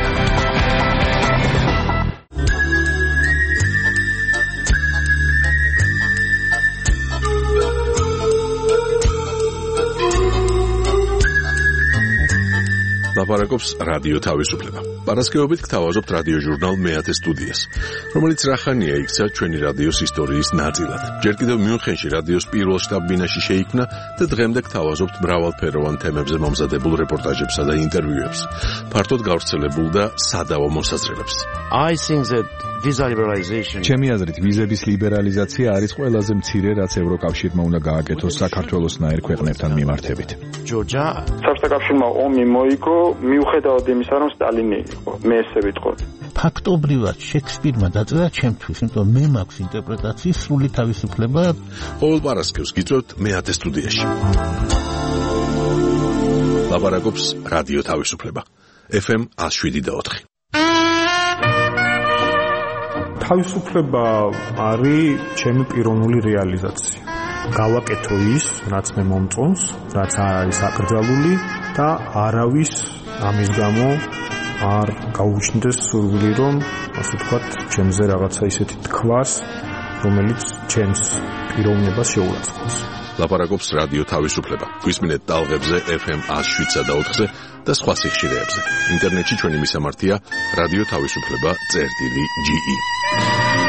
Speaker 1: ლაპარაკობს რადიო თავისუფლება. პარასკევობით გთავაზობთ რადიო ჟურნალ მეათე სტუდიას, რომელიც რახანია იქცა ჩვენი რადიოს ისტორიის ნაწილად. ჯერ კიდევ მიუნხენში რადიოს პირველ შტაბ-ბინაში შეიქმნა და დღემდე გთავაზობთ მრავალფეროვან თემებზე მომზადებულ რეპორტაჟებსა და ინტერვიუებს, ფართოდ გავრცელებულ და სადავო მოსაზრებებს.
Speaker 21: I think that visa liberalization
Speaker 22: ჩემი აზრით ვიზების ლიბერალიზაცია არის ყველაზე მცირე, რაც ევროკავშირმა უნდა გააკეთოს საქართველოსნაირ ქვეყნებთან მიმართებით.
Speaker 21: ჯორჯა
Speaker 23: საბჭოთა კავშირმა ომი მოიგო მიუხედავად იმისა, რომ სტალინი იყო, მე ესე ვიტყოდი.
Speaker 24: ფაქტობრივად შექსპირმა დაწერა ჩემთვის, იმიტომ მე მაქვს ინტერპრეტაციის სრული თავისუფლება.
Speaker 1: ყოველ პარასკევს გიწევთ მეათე სტუდიაში. ლაპარაკობს რადიო თავისუფლება. ეფ ემ one oh seven point four.
Speaker 2: თავისუფლება არის ჩემი პიროვნული რეალიზაცია. გავაკეთო ის, რაც მე მომწონს, რაც არ არის აკრძალული და არავის ამის გამო არ გაუჩნდეს სურვილი, რომ ასე ვთქვათ, ჩემზე რაღაცა ისეთი თქვას, რომელიც ჩემს პიროვნებას შეურაცხყოფს.
Speaker 1: ლაპარაკობს რადიო თავისუფლება. გვისმინეთ ტალღებზე ეფ ემ one oh seven point four-ზე და სხვა სიხშირეებზე. ინტერნეტში ჩვენი მისამართია რადიო თავისუფლება წერტილი ჯი ი.